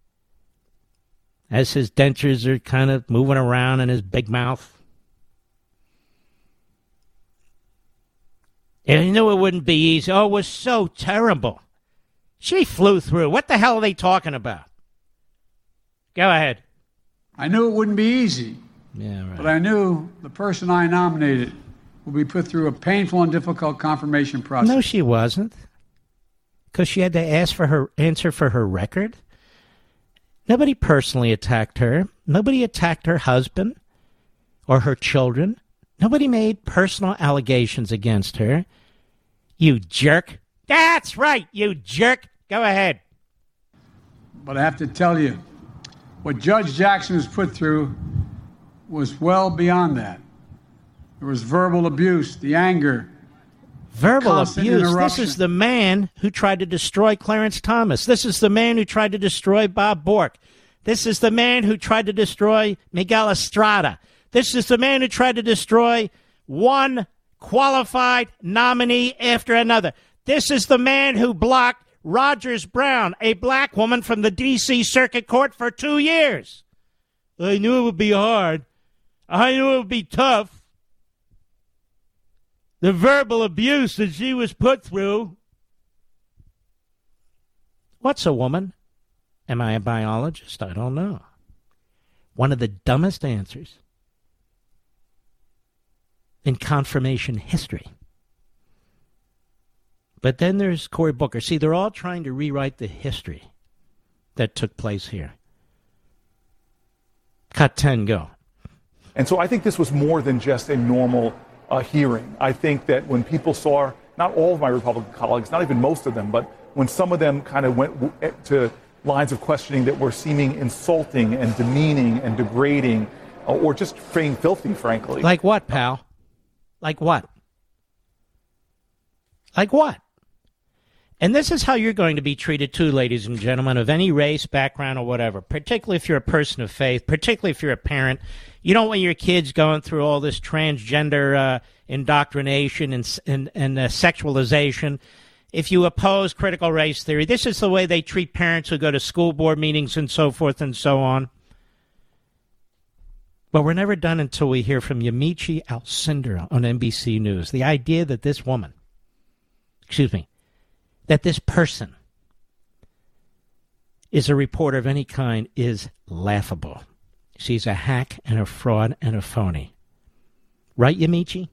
as his dentures are kind of moving around in his big mouth. And I knew it wouldn't be easy. Oh, it was so terrible. She flew through. What the hell are they talking about? Go ahead. I knew it wouldn't be easy, Yeah, right. but I knew the person I nominated will be put through a painful and difficult confirmation process. No, she wasn't. Because she had to ask for her answer for her record. Nobody personally attacked her. Nobody attacked her husband or her children. Nobody made personal allegations against her. You jerk. That's right, you jerk. Go ahead. But I have to tell you, what Judge Jackson was put through was well beyond that. There was verbal abuse, the anger. Verbal constant abuse. This interruption. is the man who tried to destroy Clarence Thomas. This is the man who tried to destroy Bob Bork. This is the man who tried to destroy Miguel Estrada. This is the man who tried to destroy one qualified nominee after another. This is the man who blocked Rogers Brown, a black woman from the D C Circuit Court, for two years. I knew it would be hard. I knew it would be tough. the verbal abuse that she was put through. What's a woman? Am I a biologist? I don't know. One of the dumbest answers in confirmation history. But then there's Cory Booker. See, they're all trying to rewrite the history that took place here. Cut ten, go. And so I think this was more than just a normal uh, hearing. I think that when people saw, not all of my Republican colleagues, not even most of them, but when some of them kind of went w- to lines of questioning that were seeming insulting and demeaning and degrading, uh, or just being filthy, frankly. Like what, pal? Like what? Like what? And this is how you're going to be treated too, ladies and gentlemen, of any race, background, or whatever, particularly if you're a person of faith, particularly if you're a parent. You don't want your kids going through all this transgender uh, indoctrination and, and, and uh, sexualization. If you oppose critical race theory, this is the way they treat parents who go to school board meetings and so forth and so on. But we're never done until we hear from Yamiche Alcindor on N B C News. The idea that this woman, excuse me, that this person is a reporter of any kind is laughable. She's a hack and a fraud and a phony. Right, Yamiche?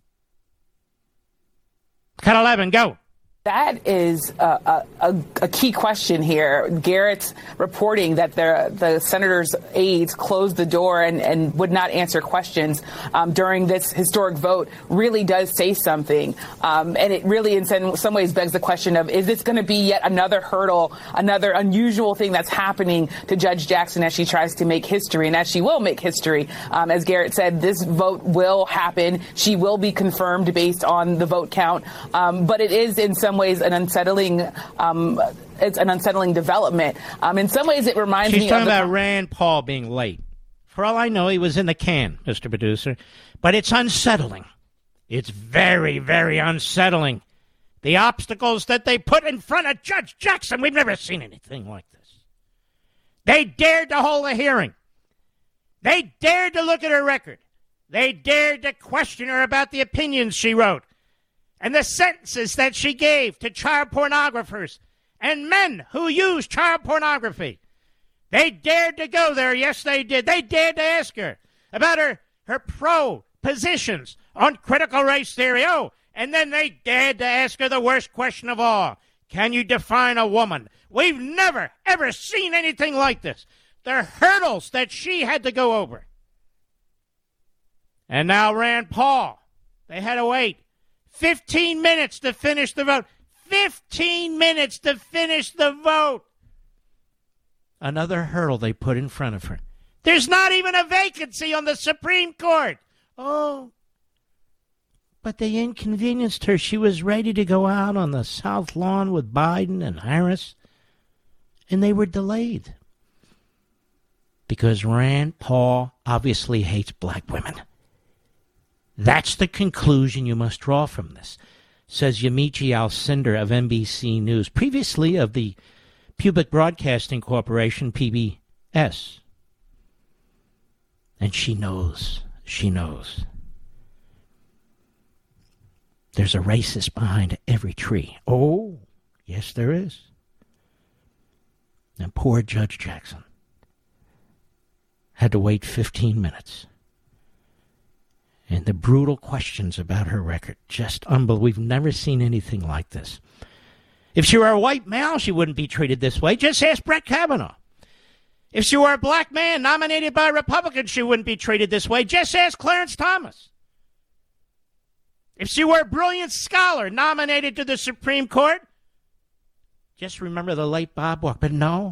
Cut eleven, go. That is a, a, a key question here. Garrett's reporting that the, the senator's aides closed the door and, and would not answer questions um, during this historic vote really does say something. Um, and it really, in some ways, begs the question of, is this going to be yet another hurdle, another unusual thing that's happening to Judge Jackson as she tries to make history, and as she will make history? Um, as Garrett said, this vote will happen. She will be confirmed based on the vote count. Um, but it is, in some ways, an unsettling um, it's an unsettling development. Um, in some ways, it reminds She's me of... She's talking about the... Rand Paul being late. For all I know, he was in the can, Mister Producer. But it's unsettling. It's very, very unsettling. The obstacles that they put in front of Judge Jackson, we've never seen anything like this. They dared to hold a hearing. They dared to look at her record. They dared to question her about the opinions she wrote and the sentences that she gave to child pornographers and men who use child pornography. They dared to go there. Yes, they did. They dared to ask her about her, her pro positions on critical race theory. Oh, and then they dared to ask her the worst question of all. Can you define a woman? We've never, ever seen anything like this. The hurdles that she had to go over. And now Rand Paul. They had to wait fifteen minutes to finish the vote. fifteen minutes to finish the vote. Another hurdle they put in front of her. There's not even a vacancy on the Supreme Court. Oh, but they inconvenienced her. She was ready to go out on the South Lawn with Biden and Harris, and they were delayed. Because Rand Paul obviously hates black women. That's the conclusion you must draw from this, says Yamiche Alcindor of N B C News, previously of the Public Broadcasting Corporation, P B S. And she knows, she knows. There's a racist behind every tree. Oh, yes there is. And poor Judge Jackson had to wait fifteen minutes. And the brutal questions about her record, just unbelievable. We've never seen anything like this. If she were a white male, she wouldn't be treated this way. Just ask Brett Kavanaugh. If she were a black man nominated by Republicans, she wouldn't be treated this way. Just ask Clarence Thomas. If she were a brilliant scholar nominated to the Supreme Court, just remember the late Bob Walker. But no,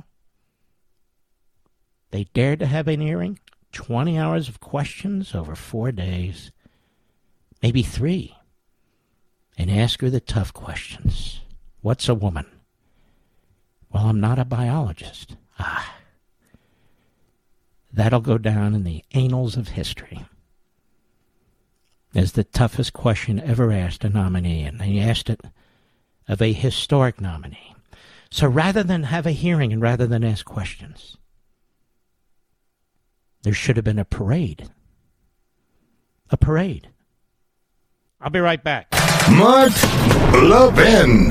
they dared to have an hearing. twenty hours of questions over four days, maybe three, and ask her the tough questions. What's a woman? Well, I'm not a biologist. Ah, that'll go down in the annals of history as the toughest question ever asked a nominee, and they asked it of a historic nominee. So rather than have a hearing and rather than ask questions, there should have been a parade. A parade. I'll be right back. Mark Levin.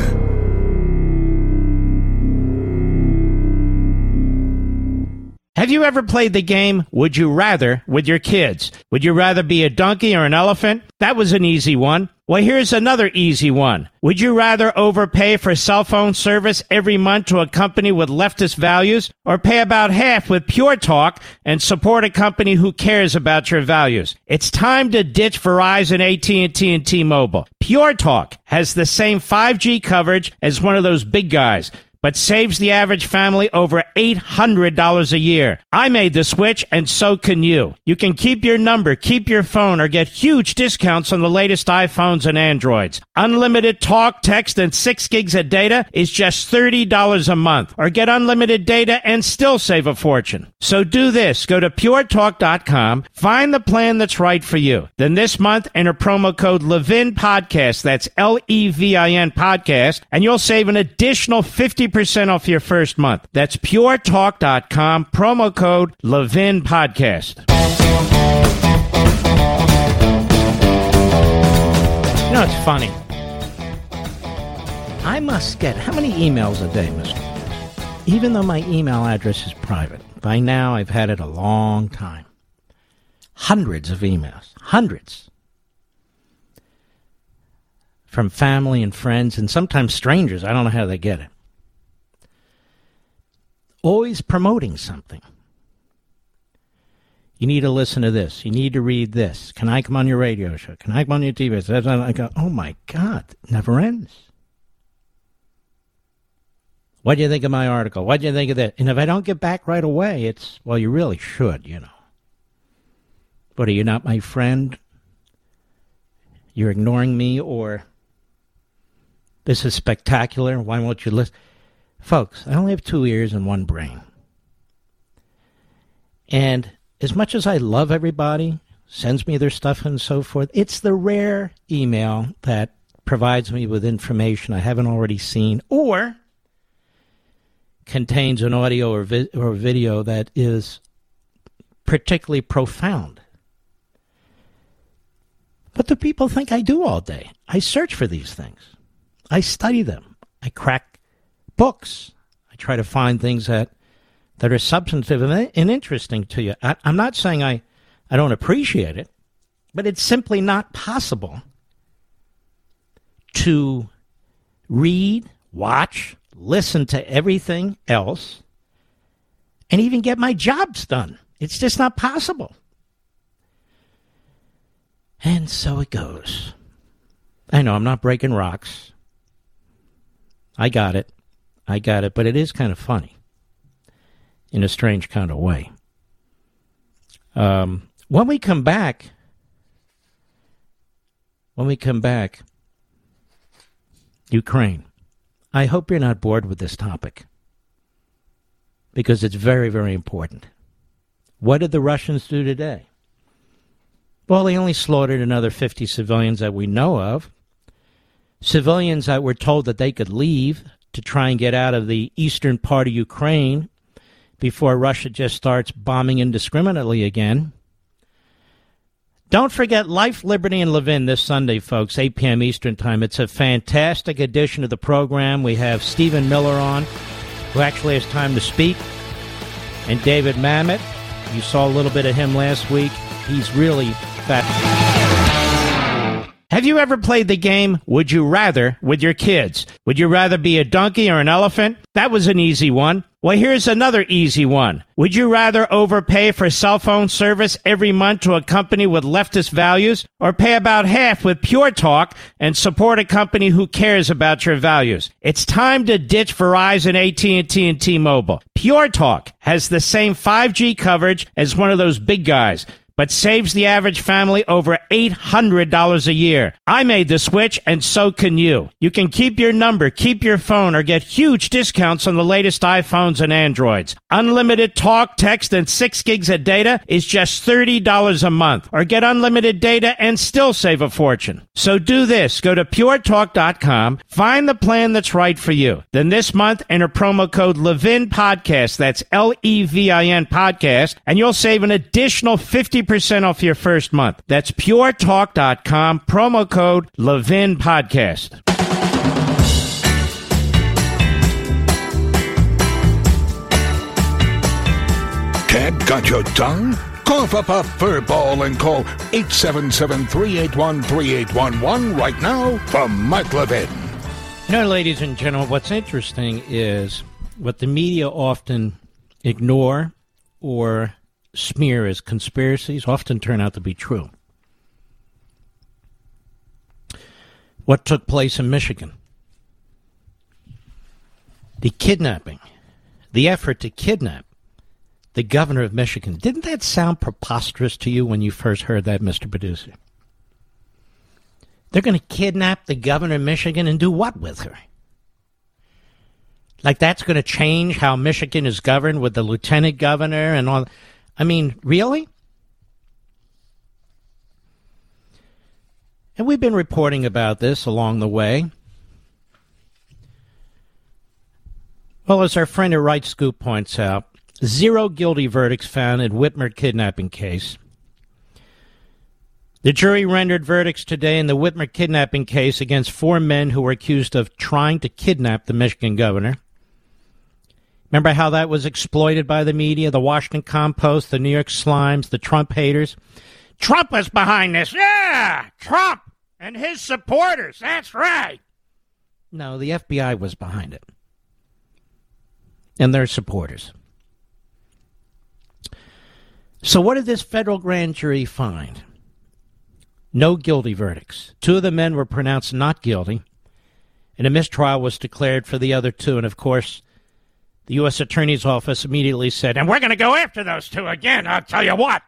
Have you ever played the game Would You Rather with your kids? Would you rather be a donkey or an elephant? That was an easy one. Well, here's another easy one. Would you rather overpay for cell phone service every month to a company with leftist values, or pay about half with Pure Talk and support a company who cares about your values? It's time to ditch Verizon, A T and T, and T-Mobile. Pure Talk has the same five G coverage as one of those big guys, but saves the average family over eight hundred dollars a year. I made the switch, and so can you. You can keep your number, keep your phone, or get huge discounts on the latest iPhones and Androids. Unlimited talk, text, and six gigs of data is just thirty dollars a month. Or get unlimited data and still save a fortune. So do this. Go to pure talk dot com, find the plan that's right for you. Then this month, enter promo code Levin Podcast, that's L E V I N Podcast, and you'll save an additional fifty percent off your first month. That's pure talk dot com, promo code Levin Podcast. You know, it's funny. I must get, how many emails a day, mister? Even though my email address is private. By now, I've had it a long time. Hundreds of emails. Hundreds. From family and friends, and sometimes strangers. I don't know how they get it. Always promoting something. You need to listen to this. You need to read this. Can I come on your radio show? Can I come on your T V? I go, oh my God, it never ends. What do you think of my article? What do you think of that? And if I don't get back right away, it's, well, you really should, you know. But are you not my friend? You're ignoring me, or this is spectacular. Why won't you listen? Folks, I only have two ears and one brain. And as much as I love everybody, sends me their stuff and so forth, it's the rare email that provides me with information I haven't already seen, or contains an audio or, vi- or video that is particularly profound. What do people think I do all day? I search for these things. I study them. I crack books. I try to find things that, that are substantive and, and interesting to you. I, I'm not saying I, I don't appreciate it, but it's simply not possible to read, watch, listen to everything else, and even get my jobs done. It's just not possible. And so it goes. I know I'm not breaking rocks. I got it. I got it. But it is kind of funny in a strange kind of way. Um, when we come back, when we come back, Ukraine. I hope you're not bored with this topic, because it's very, very important. What did the Russians do today? Well, they only slaughtered another fifty civilians that we know of. Civilians that were told that they could leave to try and get out of the eastern part of Ukraine before Russia just starts bombing indiscriminately again. Don't forget Life, Liberty, and Levin this Sunday, folks, eight p.m. Eastern Time. It's a fantastic edition of the program. We have Stephen Miller on, who actually has time to speak, and David Mamet. You saw a little bit of him last week. He's really fat. Have you ever played the game Would You Rather with your kids? Would you rather be a donkey or an elephant? That was an easy one. Well, here's another easy one. Would you rather overpay for cell phone service every month to a company with leftist values, or pay about half with Pure Talk and support a company who cares about your values? It's time to ditch Verizon, A T and T, and T-Mobile. Pure Talk has the same five G coverage as one of those big guys, but saves the average family over eight hundred dollars a year. I made the switch, and so can you. You can keep your number, keep your phone, or get huge discounts on the latest iPhones and Androids. Unlimited talk, text, and six gigs of data is just thirty dollars a month. Or get unlimited data and still save a fortune. So do this. Go to pure talk dot com, find the plan that's right for you. Then this month, enter promo code Levin Podcast, that's L E V I N Podcast, and you'll save an additional fifty percent off your first month. That's pure talk dot com, promo code Levin Podcast. Cat got your tongue? Cough up a fur ball and call eight seven seven, three eight one, three eight one one right now for Mark Levin. You know, ladies and gentlemen, what's interesting is what the media often ignore or smear as conspiracies often turn out to be true. What took place in Michigan? The kidnapping, the effort to kidnap the governor of Michigan. Didn't that sound preposterous to you when you first heard that, Mister Producer? They're going to kidnap the governor of Michigan and do what with her? Like that's going to change how Michigan is governed with the lieutenant governor and all. I mean, really? And we've been reporting about this along the way. Well, as our friend at Right Scoop points out, zero guilty verdicts found in Whitmer kidnapping case. The jury rendered verdicts today in the Whitmer kidnapping case against four men who were accused of trying to kidnap the Michigan governor. Remember how that was exploited by the media, the Washington Compost, the New York Slimes, the Trump haters? Trump was behind this. Yeah, Trump and his supporters. That's right. No, the F B I was behind it. And their supporters. So what did this federal grand jury find? No guilty verdicts. Two of the men were pronounced not guilty, and a mistrial was declared for the other two. And, of course, the U S Attorney's Office immediately said, and we're going to go after those two again, I'll tell you what.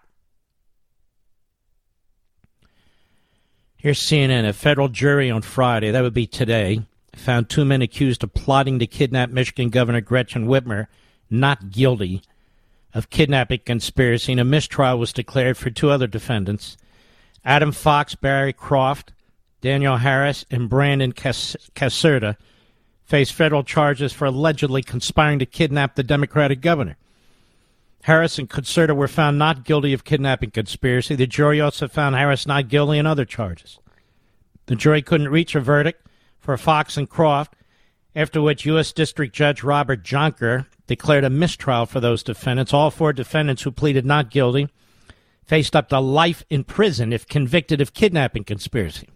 Here's C N N. A federal jury on Friday, that would be today, found two men accused of plotting to kidnap Michigan Governor Gretchen Whitmer not guilty of kidnapping conspiracy, and a mistrial was declared for two other defendants, Adam Fox, Barry Croft, Daniel Harris, and Brandon Cas- Caserta, faced federal charges for allegedly conspiring to kidnap the Democratic governor. Harris and Caserta were found not guilty of kidnapping conspiracy. The jury also found Harris not guilty on other charges. The jury couldn't reach a verdict for Fox and Croft, after which U S District Judge Robert Jonker declared a mistrial for those defendants. All four defendants who pleaded not guilty faced up to life in prison if convicted of kidnapping conspiracy.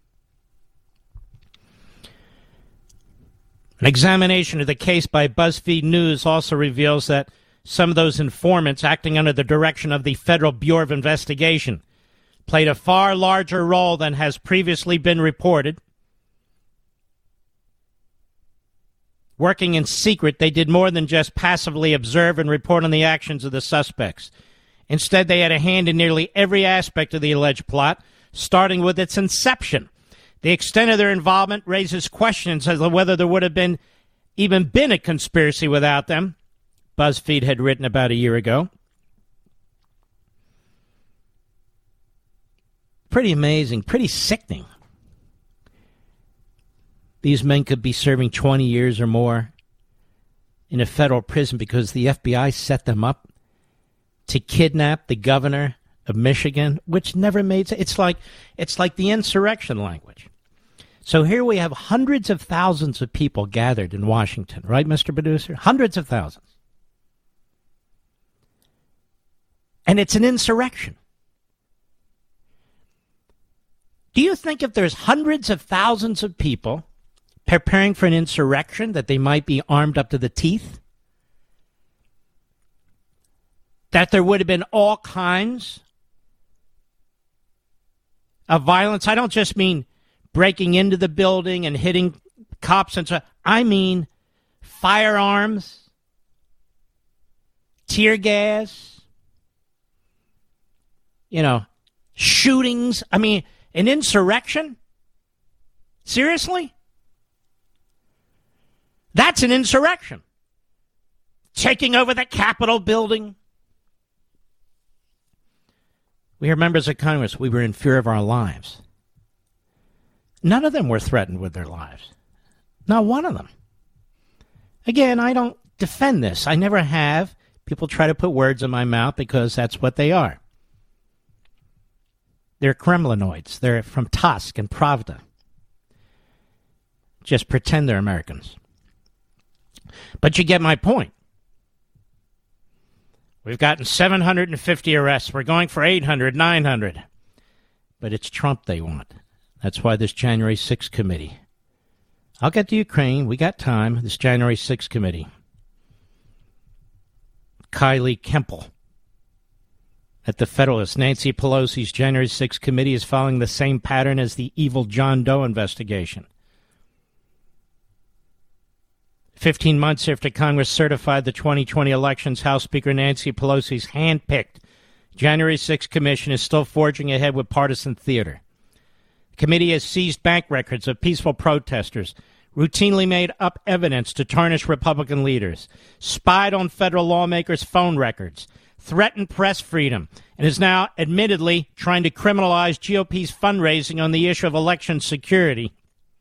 An examination of the case by BuzzFeed News also reveals that some of those informants acting under the direction of the Federal Bureau of Investigation played a far larger role than has previously been reported. Working in secret, they did more than just passively observe and report on the actions of the suspects. Instead, they had a hand in nearly every aspect of the alleged plot, starting with its inception. The extent of their involvement raises questions as to whether there would have been even been a conspiracy without them, BuzzFeed had written about a year ago. Pretty amazing, pretty sickening. These men could be serving twenty years or more in a federal prison because the F B I set them up to kidnap the governor of Michigan, which never made sense. It's like, it's like the insurrection language. So here we have hundreds of thousands of people gathered in Washington, right, Mister Producer? Hundreds of thousands. And it's an insurrection. Do you think if there's hundreds of thousands of people preparing for an insurrection that they might be armed up to the teeth? That there would have been all kinds of violence? I don't just mean breaking into the building and hitting cops and so. I mean firearms, tear gas, you know, shootings. I mean, an insurrection? Seriously? That's an insurrection. Taking over the Capitol building. We are members of Congress. We were in fear of our lives. None of them were threatened with their lives. Not one of them. Again, I don't defend this. I never have. People try to put words in my mouth because that's what they are. They're Kremlinoids. They're from Tusk and Pravda. Just pretend they're Americans. But you get my point. We've gotten seven hundred fifty arrests. We're going for eight hundred, nine hundred. But it's Trump they want. That's why this January sixth committee. I'll get to Ukraine. We got time. This January sixth committee. Kylie Kemple at the Federalist. Nancy Pelosi's January sixth committee is following the same pattern as the evil John Doe investigation. Fifteen months after Congress certified the twenty twenty elections, House Speaker Nancy Pelosi's hand-picked January sixth commission is still forging ahead with partisan theater. The committee has seized bank records of peaceful protesters, routinely made up evidence to tarnish Republican leaders, spied on federal lawmakers' phone records, threatened press freedom, and is now admittedly trying to criminalize G O P's fundraising on the issue of election security.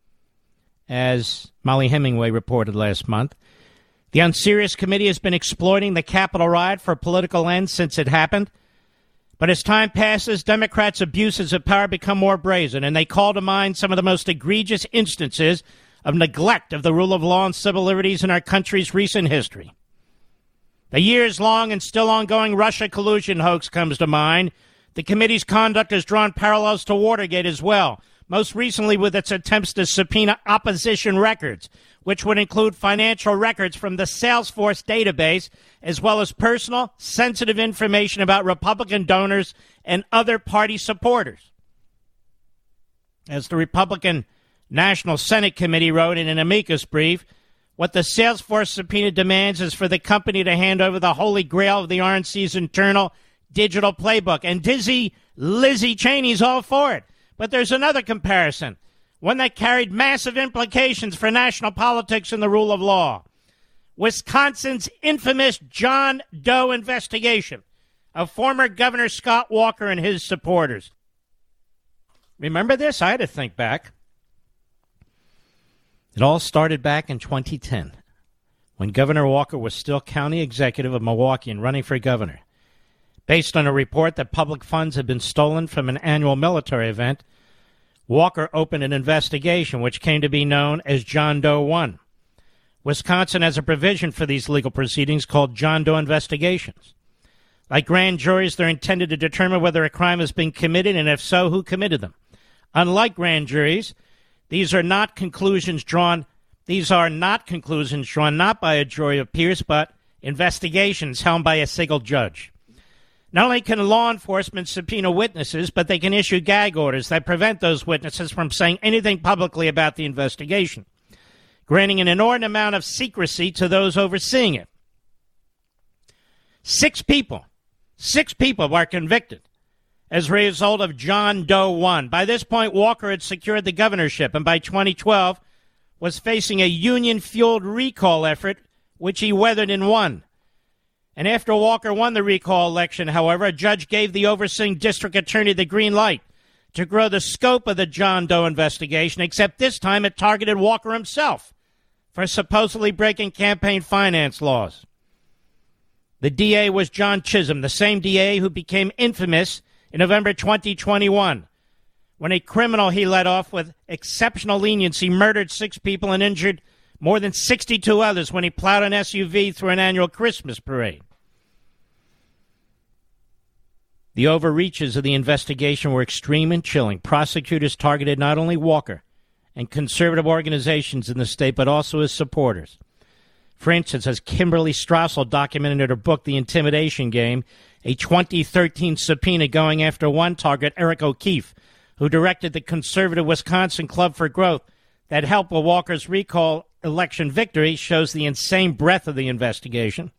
As Molly Hemingway reported last month, the unserious committee has been exploiting the Capitol riot for political ends since it happened. But as time passes, Democrats' abuses of power become more brazen, and they call to mind some of the most egregious instances of neglect of the rule of law and civil liberties in our country's recent history. The years-long and still ongoing Russia collusion hoax comes to mind. The committee's conduct has drawn parallels to Watergate as well, most recently with its attempts to subpoena opposition records, which would include financial records from the Salesforce database, as well as personal, sensitive information about Republican donors and other party supporters. As the Republican National Senate Committee wrote in an amicus brief, what the Salesforce subpoena demands is for the company to hand over the holy grail of the R N C's internal digital playbook. And dizzy Lizzie Cheney's all for it. But there's another comparison, one that carried massive implications for national politics and the rule of law. Wisconsin's infamous John Doe investigation of former Governor Scott Walker and his supporters. Remember this? I had to think back. It all started back in twenty ten, when Governor Walker was still county executive of Milwaukee and running for governor. Based on a report that public funds had been stolen from an annual military event, Walker opened an investigation which came to be known as John Doe one. Wisconsin has a provision for these legal proceedings called John Doe investigations. Like grand juries, they're intended to determine whether a crime has been committed, and if so, who committed them. Unlike grand juries, these are not conclusions drawn. These are not conclusions drawn not by a jury of peers, but investigations held by a single judge. Not only can law enforcement subpoena witnesses, but they can issue gag orders that prevent those witnesses from saying anything publicly about the investigation, granting an inordinate amount of secrecy to those overseeing it. Six people, six people are convicted as a result of John Doe one. By this point, Walker had secured the governorship, and by twenty twelve was facing a union-fueled recall effort, which he weathered and won. And after Walker won the recall election, however, a judge gave the overseeing district attorney the green light to grow the scope of the John Doe investigation, except this time it targeted Walker himself for supposedly breaking campaign finance laws. The D A was John Chisholm, the same D A who became infamous in November twenty twenty-one, when a criminal he let off with exceptional leniency murdered six people and injured more than sixty-two others when he plowed an S U V through an annual Christmas parade. The overreaches of the investigation were extreme and chilling. Prosecutors targeted not only Walker and conservative organizations in the state, but also his supporters. For instance, as Kimberly Strassel documented in her book, The Intimidation Game, a twenty thirteen subpoena going after one target, Eric O'Keefe, who directed the conservative Wisconsin Club for Growth that helped with Walker's recall election victory, shows the insane breadth of the investigation.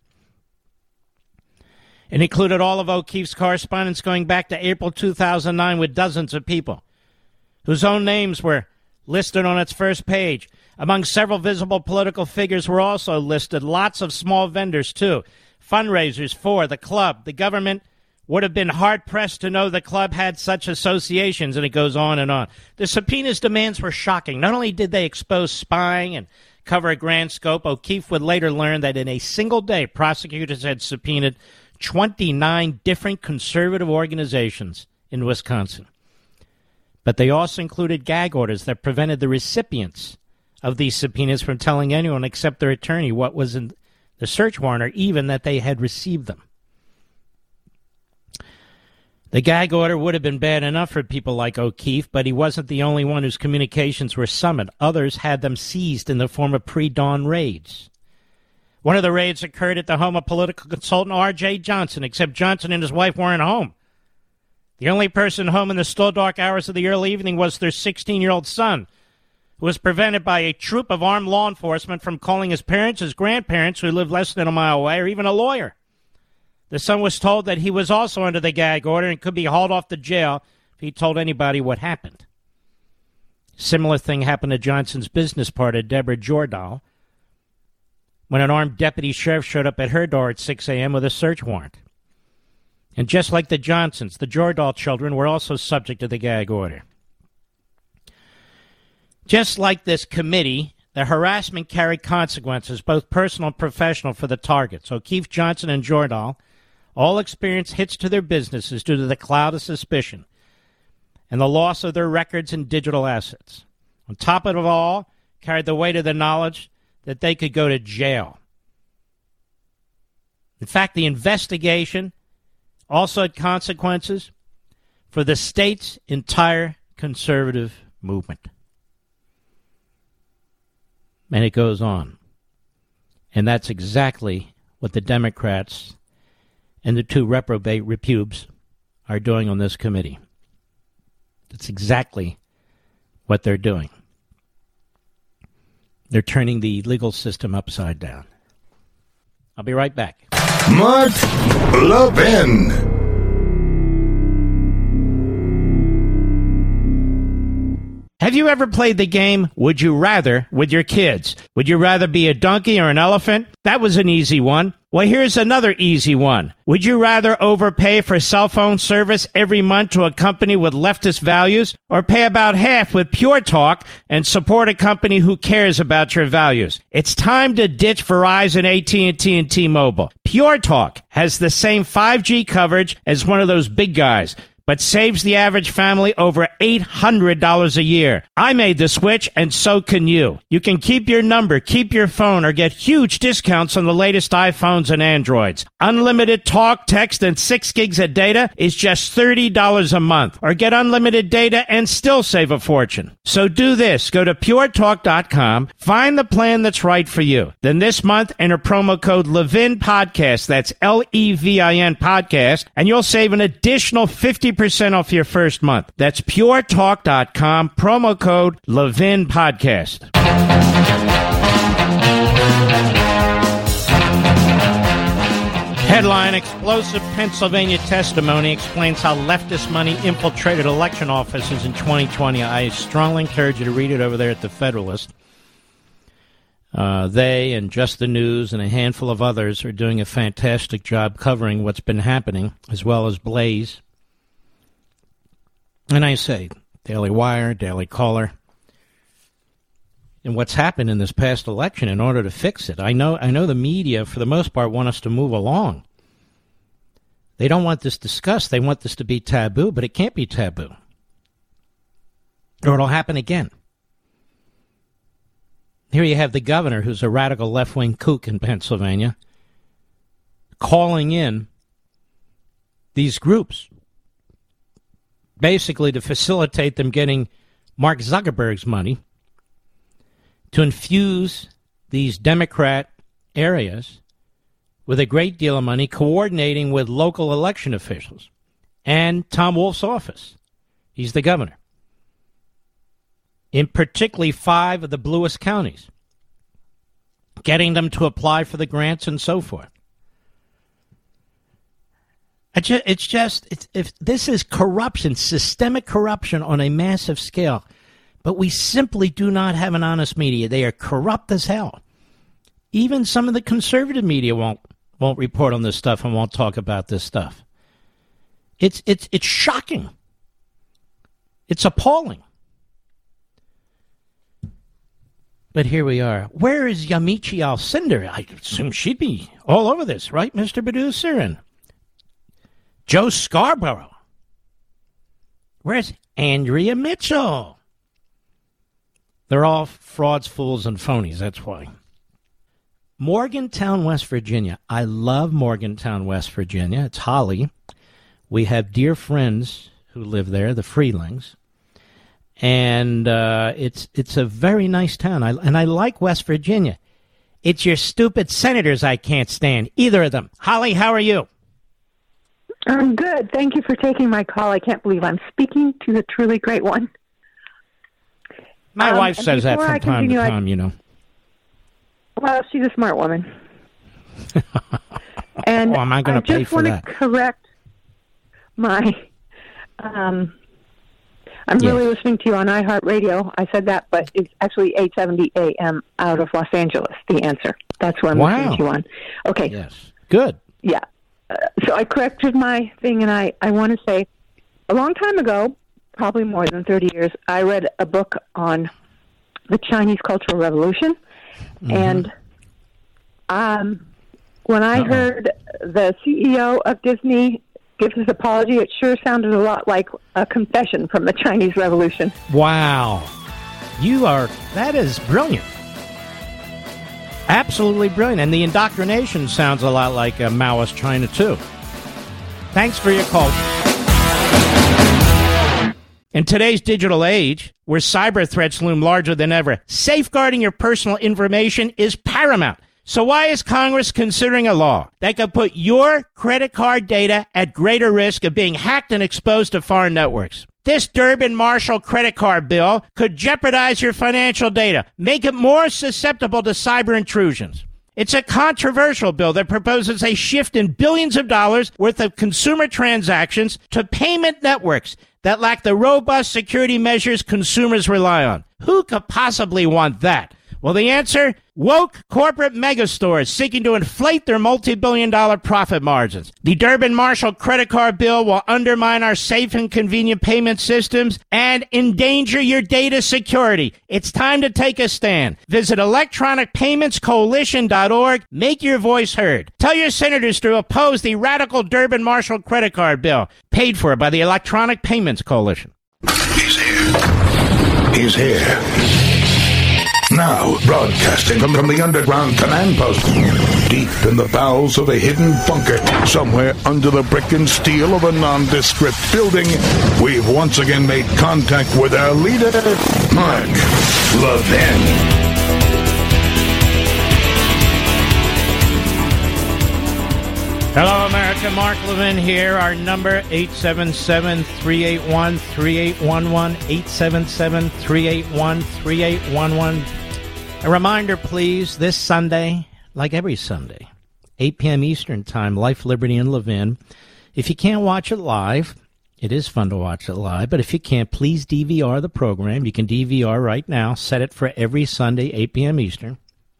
It included all of O'Keefe's correspondence going back to April two thousand nine with dozens of people whose own names were listed on its first page. Among several visible political figures were also listed lots of small vendors, too, fundraisers for the club. The government would have been hard-pressed to know the club had such associations, and it goes on and on. The subpoena's demands were shocking. Not only did they expose spying and cover a grand scope, O'Keefe would later learn that in a single day, prosecutors had subpoenaed twenty-nine different conservative organizations in Wisconsin. But they also included gag orders that prevented the recipients of these subpoenas from telling anyone except their attorney what was in the search warrant or even that they had received them. The gag order would have been bad enough for people like O'Keefe, but he wasn't the only one whose communications were summoned. Others had them seized in the form of pre-dawn raids. One of the raids occurred at the home of political consultant R J Johnson, except Johnson and his wife weren't home. The only person home in the still dark hours of the early evening was their sixteen-year-old son, who was prevented by a troop of armed law enforcement from calling his parents, his grandparents, who lived less than a mile away, or even a lawyer. The son was told that he was also under the gag order and could be hauled off to jail if he told anybody what happened. Similar thing happened to Johnson's business partner, Deborah Jordahl, when an armed deputy sheriff showed up at her door at six a.m. with a search warrant. And just like the Johnsons, the Jordahl children were also subject to the gag order. Just like this committee, the harassment carried consequences, both personal and professional, for the targets. O'Keefe, Johnson, and Jordahl all experienced hits to their businesses due to the cloud of suspicion and the loss of their records and digital assets. On top of it all, carried the weight of the knowledge that they could go to jail. In fact, the investigation also had consequences for the state's entire conservative movement. And it goes on. And that's exactly what the Democrats and the two reprobate repubes are doing on this committee. That's exactly what they're doing. They're turning the legal system upside down. I'll be right back. Mark Levin. Have you ever played the game Would You Rather with your kids? Would you rather be a donkey or an elephant? That was an easy one. Well, here's another easy one. Would you rather overpay for cell phone service every month to a company with leftist values, or pay about half with Pure Talk and support a company who cares about your values? It's time to ditch Verizon, A T and T, and T-Mobile. Pure Talk has the same five G coverage as one of those big guys, but saves the average family over eight hundred dollars a year. I made the switch, and so can you. You can keep your number, keep your phone, or get huge discounts on the latest iPhones and Androids. Unlimited talk, text, and six gigs of data is just thirty dollars a month. Or get unlimited data and still save a fortune. So do this. Go to pure talk dot com, find the plan that's right for you. Then this month, enter promo code Levin Podcast, that's L E V I N Podcast, and you'll save an additional fifty percent off your first month. That's pure talk dot com, promo code Levin Podcast. Headline: Explosive Pennsylvania testimony explains how leftist money infiltrated election offices in twenty twenty. I strongly encourage you to read it over there at the Federalist. Uh, they and Just the News and a handful of others are doing a fantastic job covering what's been happening, as well as Blaze. And I say, Daily Wire, Daily Caller, and what's happened in this past election in order to fix it. I know, I know the media, for the most part, want us to move along. They don't want this discussed. They want this to be taboo, but it can't be taboo, or it'll happen again. Here you have the governor, who's a radical left-wing kook in Pennsylvania, calling in these groups, basically to facilitate them getting Mark Zuckerberg's money to infuse these Democrat areas with a great deal of money, coordinating with local election officials and Tom Wolf's office. He's the governor. In particularly five of the bluest counties, getting them to apply for the grants and so forth. It's just, it's, if this is corruption, systemic corruption on a massive scale, but we simply do not have an honest media. They are corrupt as hell. Even some of the conservative media won't won't report on this stuff and won't talk about this stuff. It's it's it's shocking. It's appalling. But here we are. Where is Yamiche Alcindor? I assume she'd be all over this, right, Mister Producer? And Joe Scarborough. Where's Andrea Mitchell. They're all frauds, fools, and phonies. That's why. Morgantown, West Virginia. I love Morgantown, West Virginia. It's Holly. We have dear friends who live there, the Freelings. And uh, it's it's a very nice town. I, and I like West Virginia. It's your stupid senators I can't stand, either of them. Holly, how are you? I'm good. Thank you for taking my call. I can't believe I'm speaking to the truly great one. My um, wife says that from time to time, I, you know. Well, she's a smart woman. And well, am I going to pay for that? I just want to correct my... Um, I'm yes. really listening to you on iHeartRadio. I said that, but it's actually eight seventy A M out of Los Angeles, the answer. That's where I'm wow. listening to you on. Okay. Yes. Good. Yeah. Uh, so I corrected my thing, and I, I want to say, a long time ago, probably more than thirty years, I read a book on the Chinese Cultural Revolution, mm-hmm. and um, when I Uh-oh. heard the C E O of Disney give his apology, it sure sounded a lot like a confession from the Chinese Revolution. Wow. You are, that is brilliant. Absolutely brilliant. And the indoctrination sounds a lot like a Maoist China, too. Thanks for your call. In today's digital age, where cyber threats loom larger than ever, safeguarding your personal information is paramount. So why is Congress considering a law that could put your credit card data at greater risk of being hacked and exposed to foreign networks? This Durbin-Marshall credit card bill could jeopardize your financial data, make it more susceptible to cyber intrusions. It's a controversial bill that proposes a shift in billions of dollars worth of consumer transactions to payment networks that lack the robust security measures consumers rely on. Who could possibly want that? Well, the answer? Woke corporate megastores seeking to inflate their multi-billion dollar profit margins. The Durbin-Marshall credit card bill will undermine our safe and convenient payment systems and endanger your data security. It's time to take a stand. Visit electronic payments coalition dot org. Make your voice heard. Tell your senators to oppose the radical Durbin-Marshall credit card bill, paid for by the Electronic Payments Coalition. He's here. He's here. Now, broadcasting from, from the underground command post, deep in the bowels of a hidden bunker, somewhere under the brick and steel of a nondescript building, we've once again made contact with our leader, Mark Levin. Hello, America. Mark Levin here. Our number, eight seven seven, three eight one, three eight one one, eight seven seven, three eight one, three eight one one. A reminder, please, this Sunday, like every Sunday, eight p.m. Eastern Time, Life, Liberty, and Levin. If you can't watch it live, it is fun to watch it live, but if you can't, please D V R the program. You can D V R right now. Set it for every Sunday, eight p.m. Eastern,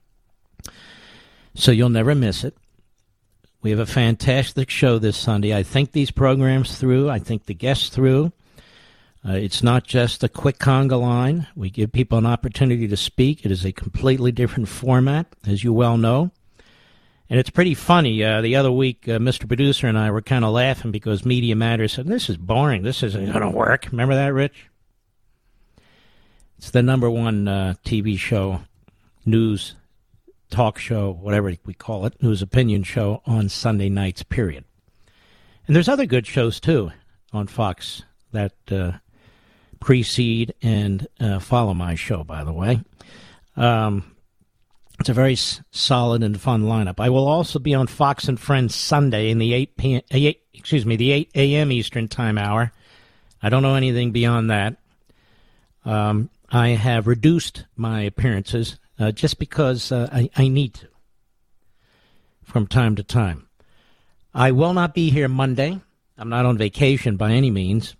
so you'll never miss it. We have a fantastic show this Sunday. I think these programs through. I think the guests through. Uh, it's not just a quick conga line. We give people an opportunity to speak. It is a completely different format, as you well know. And it's pretty funny. Uh, the other week, uh, Mister Producer and I were kind of laughing because Media Matters said, this is boring. This isn't going to work. Remember that, Rich? It's the number one uh, T V show, news talk show, whatever we call it, news opinion show on Sunday nights, period. And there's other good shows, too, on Fox that uh, precede and uh, follow my show, by the way. Um, it's a very s- solid and fun lineup. I will also be on Fox and Friends Sunday in the eight p.m. eight, excuse me, the eight a.m. Eastern Time hour. I don't know anything beyond that. Um, I have reduced my appearances uh, just because uh, I, I need to from time to time. I will not be here Monday. I'm not on vacation by any means.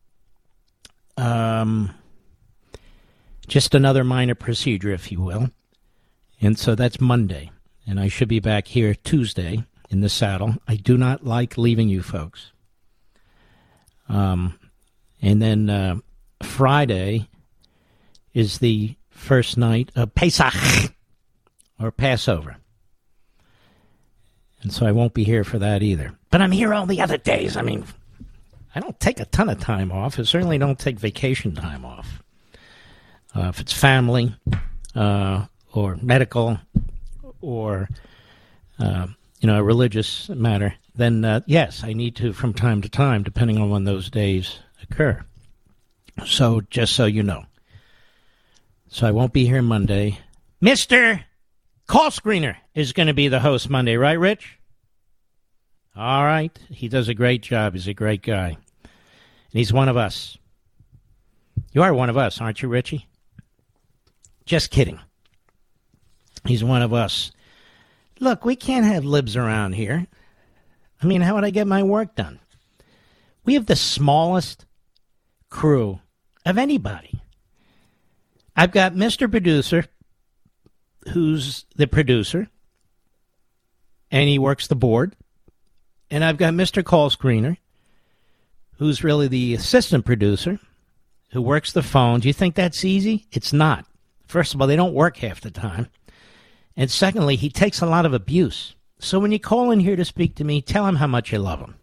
Um, just another minor procedure, if you will. And so that's Monday. And I should be back here Tuesday in the saddle. I do not like leaving you folks. Um, and then uh, Friday is the first night of Pesach, or Passover. And so I won't be here for that either. But I'm here all the other days. I mean, I don't take a ton of time off. I certainly don't take vacation time off. Uh, if it's family uh, or medical or, uh, you know, a religious matter, then, uh, yes, I need to from time to time, depending on when those days occur. So, just so you know. So I won't be here Monday. Mister Call Screener is going to be the host Monday, right, Rich? All right. He does a great job. He's a great guy. And he's one of us. You are one of us, aren't you, Richie? Just kidding. He's one of us. Look, we can't have libs around here. I mean, how would I get my work done? We have the smallest crew of anybody. I've got Mister Producer, who's the producer, and he works the board. And I've got Mister Call Screener, who's really the assistant producer, who works the phone. Do you think that's easy? It's not. First of all, they don't work half the time. And secondly, he takes a lot of abuse. So when you call in here to speak to me, tell him how much you love him.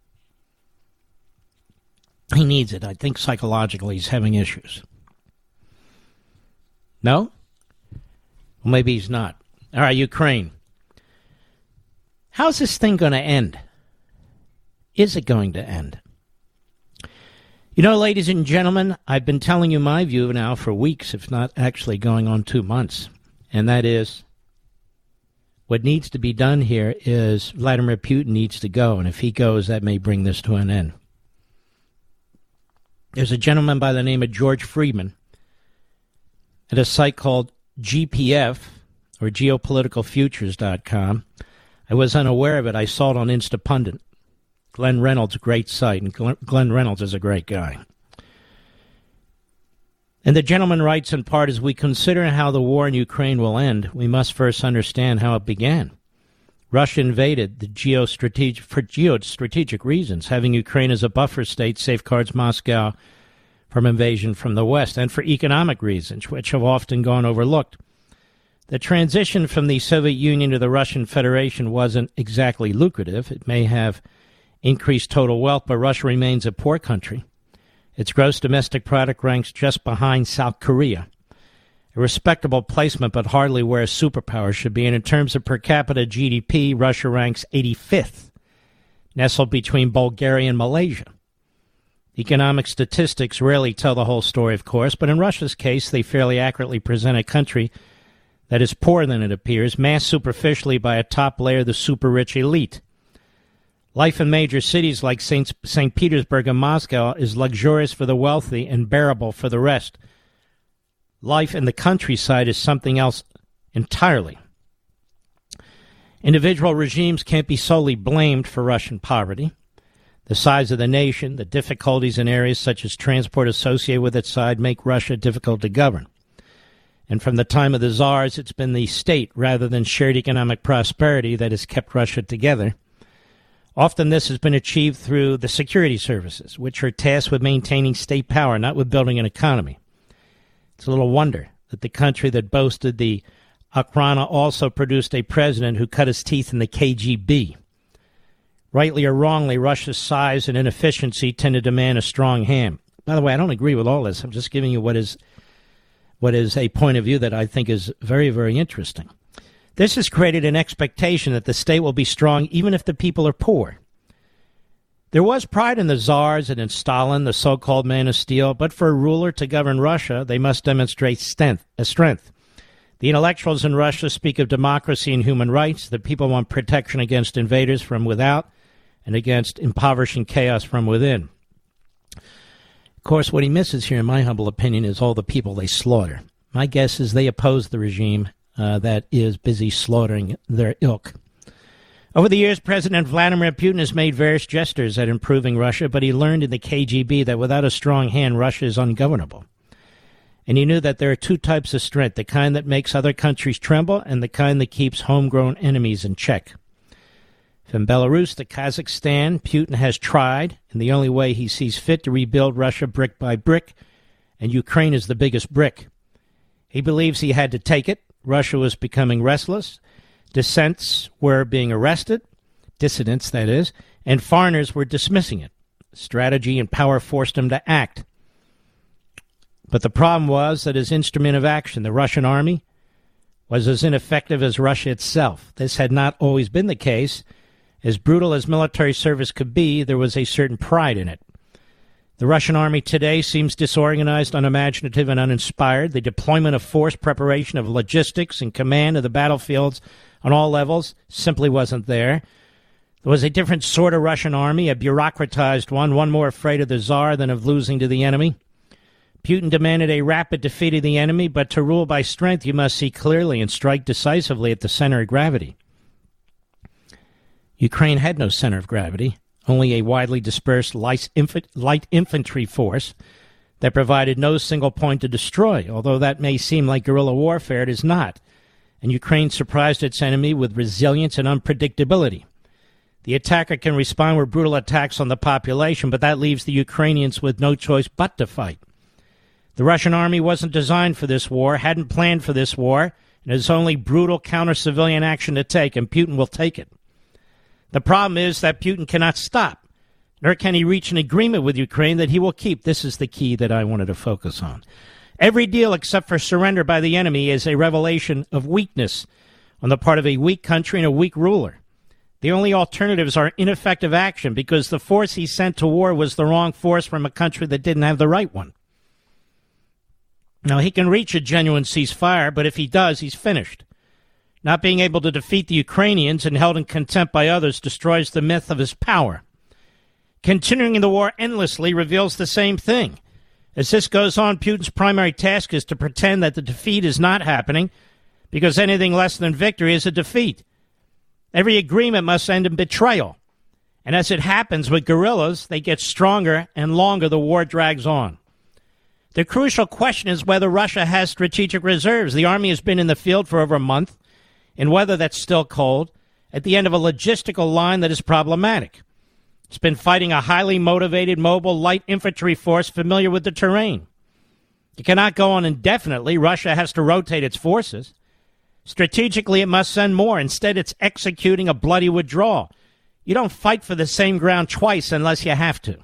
He needs it. I think psychologically he's having issues. No? Well, maybe he's not. All right, Ukraine. How's this thing going to end? Is it going to end? You know, ladies and gentlemen, I've been telling you my view now for weeks, if not actually going on two months. And that is, what needs to be done here is Vladimir Putin needs to go. And if he goes, that may bring this to an end. There's a gentleman by the name of George Friedman at a site called G P F, or geopolitical futures dot com. I was unaware of it. I saw it on Instapundit. Glenn Reynolds, great site, and Glenn Reynolds is a great guy. And the gentleman writes in part, as we consider how the war in Ukraine will end, we must first understand how it began. Russia invaded the geostrategic, for geostrategic reasons. Having Ukraine as a buffer state safeguards Moscow from invasion from the West, and for economic reasons, which have often gone overlooked. The transition from the Soviet Union to the Russian Federation wasn't exactly lucrative. It may have increased total wealth, but Russia remains a poor country. Its gross domestic product ranks just behind South Korea. A respectable placement, but hardly where a superpower should be. And in terms of per capita G D P, Russia ranks eighty-fifth, nestled between Bulgaria and Malaysia. Economic statistics rarely tell the whole story, of course, but in Russia's case, they fairly accurately present a country that is poorer than it appears, masked superficially by a top layer of the super-rich elite. Life in major cities like Saint Saint Petersburg and Moscow is luxurious for the wealthy and bearable for the rest. Life in the countryside is something else entirely. Individual regimes can't be solely blamed for Russian poverty. The size of the nation, the difficulties in areas such as transport associated with its side make Russia difficult to govern. And from the time of the Tsars, it's been the state rather than shared economic prosperity that has kept Russia together. Often this has been achieved through the security services, which are tasked with maintaining state power, not with building an economy. It's a little wonder that the country that boasted the Okhrana also produced a president who cut his teeth in the K G B. Rightly or wrongly, Russia's size and inefficiency tend to demand a strong hand. By the way, I don't agree with all this. I'm just giving you what is what is a point of view that I think is very, very interesting. This has created an expectation that the state will be strong even if the people are poor. There was pride in the Tsars and in Stalin, the so-called man of steel, but for a ruler to govern Russia, they must demonstrate strength. strength. The intellectuals in Russia speak of democracy and human rights. The people want protection against invaders from without and against impoverishing chaos from within. Of course, what he misses here, in my humble opinion, is all the people they slaughter. My guess is they oppose the regime uh, that is busy slaughtering their ilk. Over the years, President Vladimir Putin has made various gestures at improving Russia, but he learned in the K G B that without a strong hand, Russia is ungovernable. And he knew that there are two types of strength, the kind that makes other countries tremble and the kind that keeps homegrown enemies in check. From Belarus to Kazakhstan, Putin has tried, in the only way he sees fit, to rebuild Russia brick by brick, and Ukraine is the biggest brick. He believes he had to take it. Russia was becoming restless. Dissents were being arrested, dissidents, that is, and foreigners were dismissing it. Strategy and power forced him to act. But the problem was that his instrument of action, the Russian army, was as ineffective as Russia itself. This had not always been the case. As brutal as military service could be, there was a certain pride in it. The Russian army today seems disorganized, unimaginative, and uninspired. The deployment of force, preparation of logistics, and command of the battlefields on all levels simply wasn't there. There was a different sort of Russian army, a bureaucratized one, one more afraid of the Tsar than of losing to the enemy. Putin demanded a rapid defeat of the enemy, but to rule by strength, you must see clearly and strike decisively at the center of gravity. Ukraine had no center of gravity, only a widely dispersed light infantry force that provided no single point to destroy. Although that may seem like guerrilla warfare, it is not. And Ukraine surprised its enemy with resilience and unpredictability. The attacker can respond with brutal attacks on the population, but that leaves the Ukrainians with no choice but to fight. The Russian army wasn't designed for this war, hadn't planned for this war, and has only brutal counter-civilian action to take, and Putin will take it. The problem is that Putin cannot stop, nor can he reach an agreement with Ukraine that he will keep. This is the key that I wanted to focus on. Every deal except for surrender by the enemy is a revelation of weakness on the part of a weak country and a weak ruler. The only alternatives are ineffective action because the force he sent to war was the wrong force from a country that didn't have the right one. Now, he can reach a genuine ceasefire, but if he does, he's finished. Not being able to defeat the Ukrainians and held in contempt by others destroys the myth of his power. Continuing the war endlessly reveals the same thing. As this goes on, Putin's primary task is to pretend that the defeat is not happening, because anything less than victory is a defeat. Every agreement must end in betrayal. And as it happens with guerrillas, they get stronger and longer the war drags on. The crucial question is whether Russia has strategic reserves. The army has been in the field for over a month, in weather that's still cold, at the end of a logistical line that is problematic. It's been fighting a highly motivated, mobile, light infantry force familiar with the terrain. It cannot go on indefinitely. Russia has to rotate its forces. Strategically, it must send more. Instead, it's executing a bloody withdrawal. You don't fight for the same ground twice unless you have to.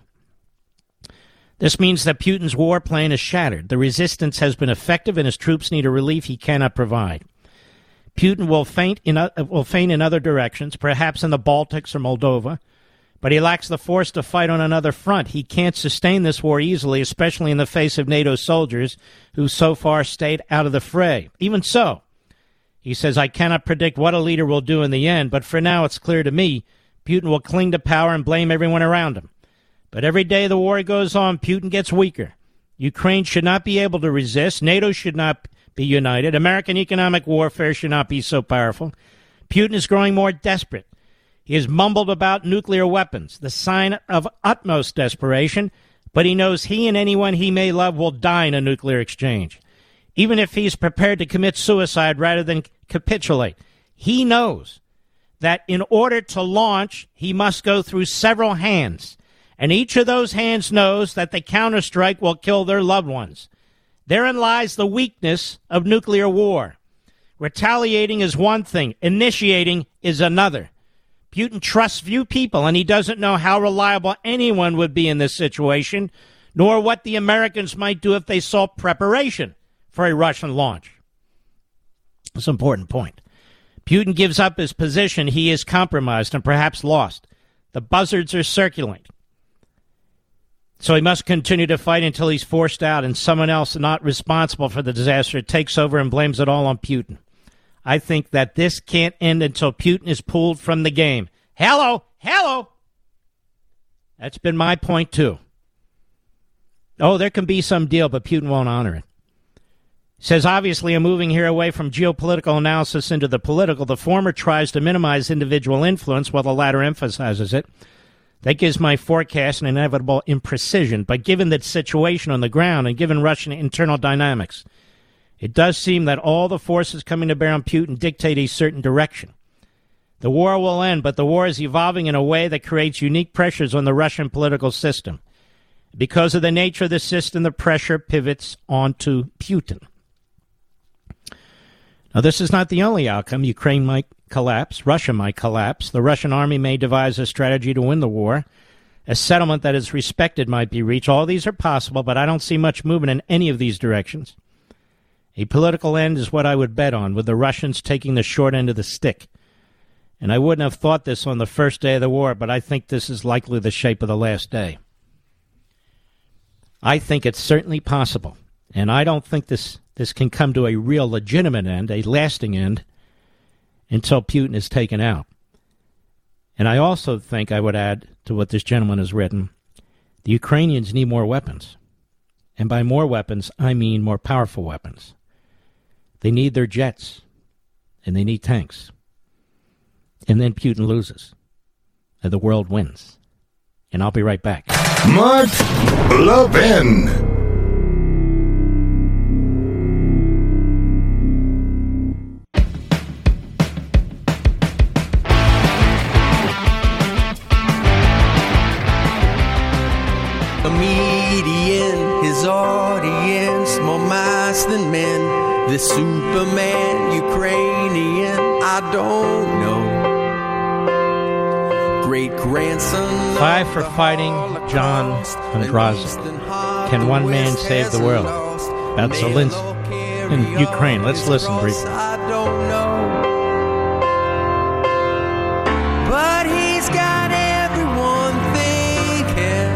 This means that Putin's war plan is shattered. The resistance has been effective, and his troops need a relief he cannot provide. Putin will feint in, uh, will feint in other directions, perhaps in the Baltics or Moldova, but he lacks the force to fight on another front. He can't sustain this war easily, especially in the face of NATO soldiers who so far stayed out of the fray. Even so, he says, I cannot predict what a leader will do in the end, but for now it's clear to me Putin will cling to power and blame everyone around him. But every day the war goes on, Putin gets weaker. Ukraine should not be able to resist. NATO should not be united. American economic warfare should not be so powerful. Putin is growing more desperate. He has mumbled about nuclear weapons, the sign of utmost desperation, but he knows he and anyone he may love will die in a nuclear exchange. Even if he's prepared to commit suicide rather than capitulate, he knows that in order to launch, he must go through several hands. And each of those hands knows that the counterstrike will kill their loved ones. Therein lies the weakness of nuclear war. Retaliating is one thing. Initiating is another. Putin trusts few people, and he doesn't know how reliable anyone would be in this situation, nor what the Americans might do if they saw preparation for a Russian launch. That's an important point. Putin gives up his position. He is compromised and perhaps lost. The buzzards are circulating. So he must continue to fight until he's forced out and someone else not responsible for the disaster takes over and blames it all on Putin. I think that this can't end until Putin is pulled from the game. Hello, hello. That's been my point, too. Oh, there can be some deal, but Putin won't honor it. Says, obviously, I'm moving here away from geopolitical analysis into the political. The former tries to minimize individual influence, while the latter emphasizes it. That gives my forecast an inevitable imprecision, but given the situation on the ground and given Russian internal dynamics, it does seem that all the forces coming to bear on Putin dictate a certain direction. The war will end, but the war is evolving in a way that creates unique pressures on the Russian political system. Because of the nature of the system, the pressure pivots onto Putin. Now, this is not the only outcome. Ukraine might collapse. Russia might collapse. The Russian army may devise a strategy to win the war. A settlement that is respected might be reached. All these are possible, but I don't see much movement in any of these directions. A political end is what I would bet on, with the Russians taking the short end of the stick. And I wouldn't have thought this on the first day of the war, but I think this is likely the shape of the last day. I think it's certainly possible, and I don't think this, this can come to a real legitimate end, a lasting end, until Putin is taken out. And I also think, I would add to what this gentleman has written, the Ukrainians need more weapons. And by more weapons, I mean more powerful weapons. They need their jets, and they need tanks. And then Putin loses, and the world wins. And I'll be right back. Mark Levin. Comedian, his audience, more mice than men. The Superman, Ukrainian, I don't know. Great grandson. Five for fighting, John Andrade. Can one man save the world? About Zelensky in Ukraine. Let's listen briefly. I don't know. But he's got everyone thinking.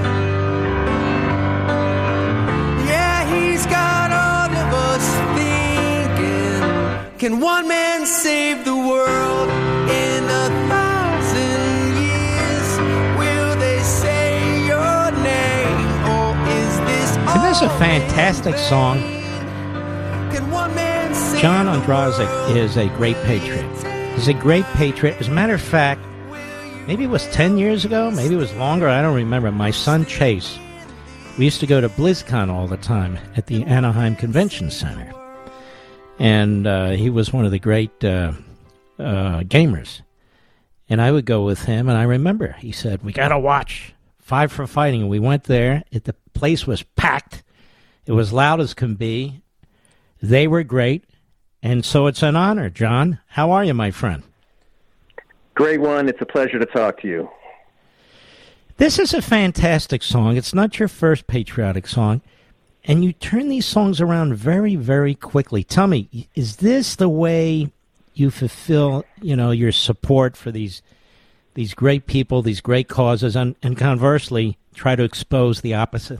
Yeah, he's got all of us thinking. Can one man save the world in a thousand years? Will they say your name? Or is this Isn't this a fantastic song? Can one man save John Andrade is a great patriot. He's a great patriot. As a matter of fact, maybe it was ten years ago, maybe it was longer, I don't remember. My son Chase, we used to go to BlizzCon all the time at the Anaheim Convention Center. And uh, he was one of the great uh, uh, gamers. And I would go with him, and I remember he said, we got to watch Five for Fighting. And we went there. It, the place was packed. It was loud as can be. They were great. And so it's an honor, John. How are you, my friend? Great one. It's a pleasure to talk to you. This is a fantastic song. It's not your first patriotic song. And you turn these songs around very, very quickly. Tell me, is this the way you fulfill, you know, your support for these these great people, these great causes, and, and conversely, try to expose the opposite?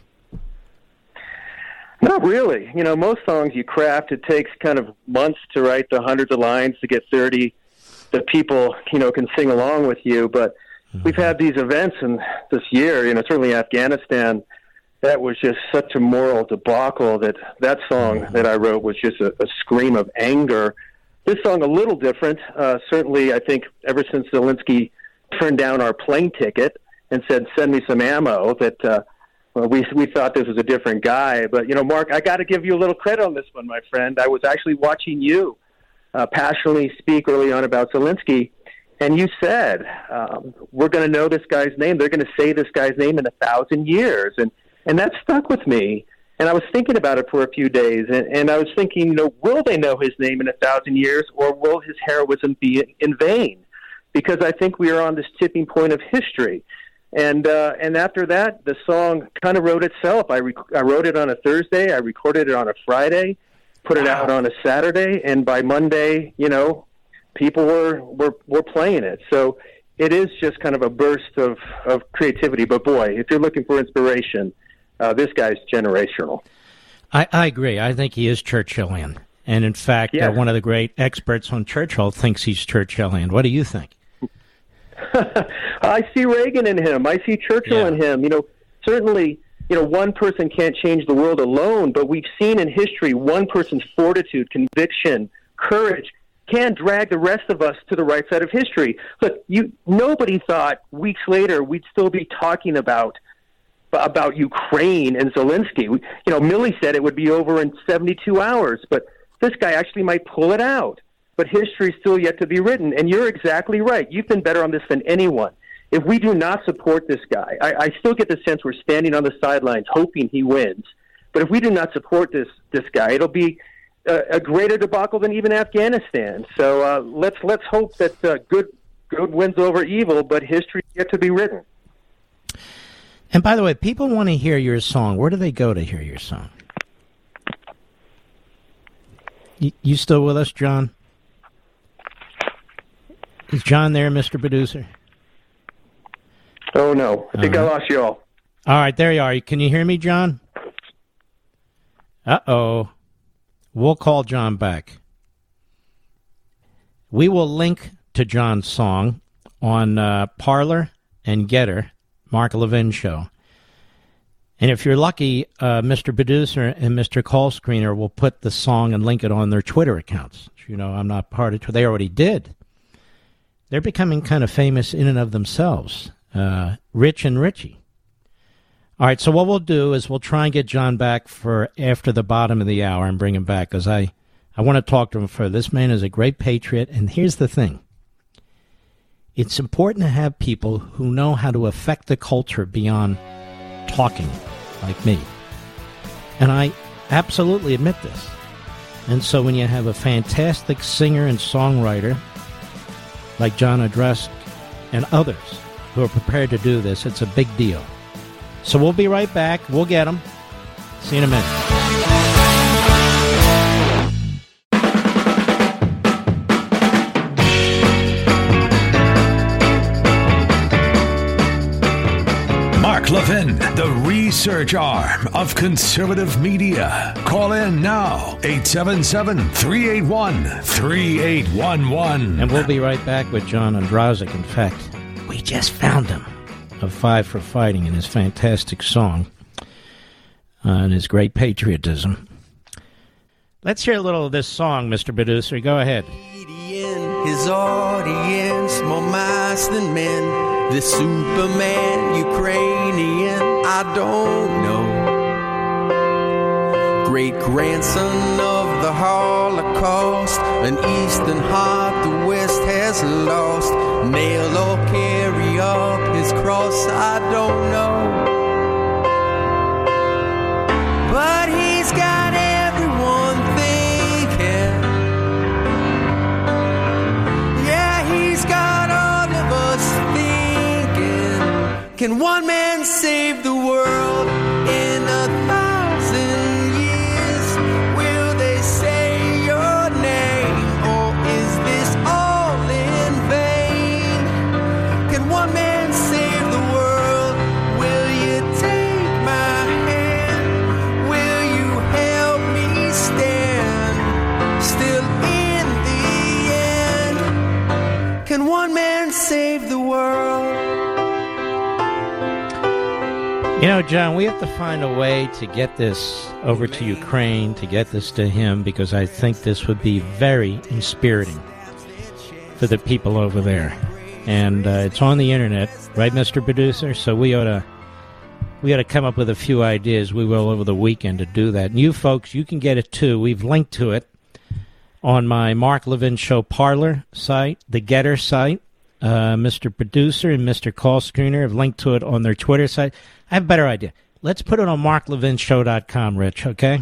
Not really. You know, most songs you craft, it takes kind of months to write the hundreds of lines to get thirty that people, you know, can sing along with you. But mm-hmm. we've had these events in this year, you know, certainly Afghanistan. That was just such a moral debacle that that song that I wrote was just a, a scream of anger. This song a little different. Uh, certainly, I think ever since Zelensky turned down our plane ticket and said, send me some ammo, that uh, well, we we thought this was a different guy. But, you know, Mark, I got to give you a little credit on this one, my friend. I was actually watching you uh, passionately speak early on about Zelensky, and you said, um, we're going to know this guy's name. They're going to say this guy's name in a thousand years. And And that stuck with me, and I was thinking about it for a few days, and, and I was thinking, you know, will they know his name in a thousand years, or will his heroism be in vain? Because I think we are on this tipping point of history. And uh, and after that, the song kind of wrote itself. I, rec- I wrote it on a Thursday, I recorded it on a Friday, put it out on a Saturday, and by Monday, you know, people were, were, were playing it. So it is just kind of a burst of, of creativity. But boy, if you're looking for inspiration, Uh, this guy's generational. I, I agree. I think he is Churchillian. And in fact, yeah. uh, one of the great experts on Churchill thinks he's Churchillian. What do you think? I see Reagan in him. I see Churchill yeah. in him. You know, certainly, you know, one person can't change the world alone, but we've seen in history one person's fortitude, conviction, courage can drag the rest of us to the right side of history. Look, you nobody thought weeks later we'd still be talking about about Ukraine and Zelensky. You know, Milley said it would be over in seventy-two hours, but this guy actually might pull it out. But history is still yet to be written, and you're exactly right. You've been better on this than anyone. If we do not support this guy, I, I still get the sense we're standing on the sidelines hoping he wins. But if we do not support this this guy, it'll be a, a greater debacle than even Afghanistan. So uh, let's let's hope that uh, good good wins over evil, but history is yet to be written. And by the way, people want to hear your song. Where do they go to hear your song? You, you still with us, John? Is John there, Mister Producer? Oh, no. I think uh-huh. I lost you all. All right, there you are. Can you hear me, John? Uh-oh. We'll call John back. We will link to John's song on uh, Parler and Getter, Mark Levin Show. And if you're lucky, uh, Mister Producer and Mister Call Screener will put the song and link it on their Twitter accounts. You know, I'm not part of it. They already did. They're becoming kind of famous in and of themselves. Uh, Rich and Richie. All right, so what we'll do is we'll try and get John back for after the bottom of the hour and bring him back, because I, I want to talk to him further. This man is a great patriot, and here's the thing. It's important to have people who know how to affect the culture beyond talking, like me. And I absolutely admit this. And so when you have a fantastic singer and songwriter like John Odrusik and others who are prepared to do this, it's a big deal. So we'll be right back. We'll get them. See you in a minute. Mark Levin, the research arm of conservative media. Call in now, eight seven seven, three eight one, three eight one one. And we'll be right back with John Odrusik. In fact, we just found him. Of Five for Fighting and his fantastic song uh, and his great patriotism. Let's hear a little of this song, Mister Producer. Go ahead. His audience, more mice than men. The Superman, Ukrainian, I don't know. Great grandson of the Holocaust, an Eastern heart the West has lost. Nail or carry up his cross, I don't know. But he's got everyone thinking. Yeah, he's got all of us thinking. Can one man save the world in a thousand years? Will they say your name, or is this all in vain? Can one man save the world? Will you take my hand? Will you help me stand? Still in the end, can one man save the world? You know, John, we have to find a way to get this over to Ukraine, to get this to him, because I think this would be very inspiriting for the people over there. And uh, it's on the internet, right, Mister Producer? So we ought to we ought to come up with a few ideas. We will over the weekend to do that. And you folks, you can get it too. We've linked to it on my Mark Levin Show Parler site, the Getter site. Uh, Mister Producer and Mister Call Screener have linked to it on their Twitter site. I have a better idea. Let's put it on mark levin show dot com, Rich, okay?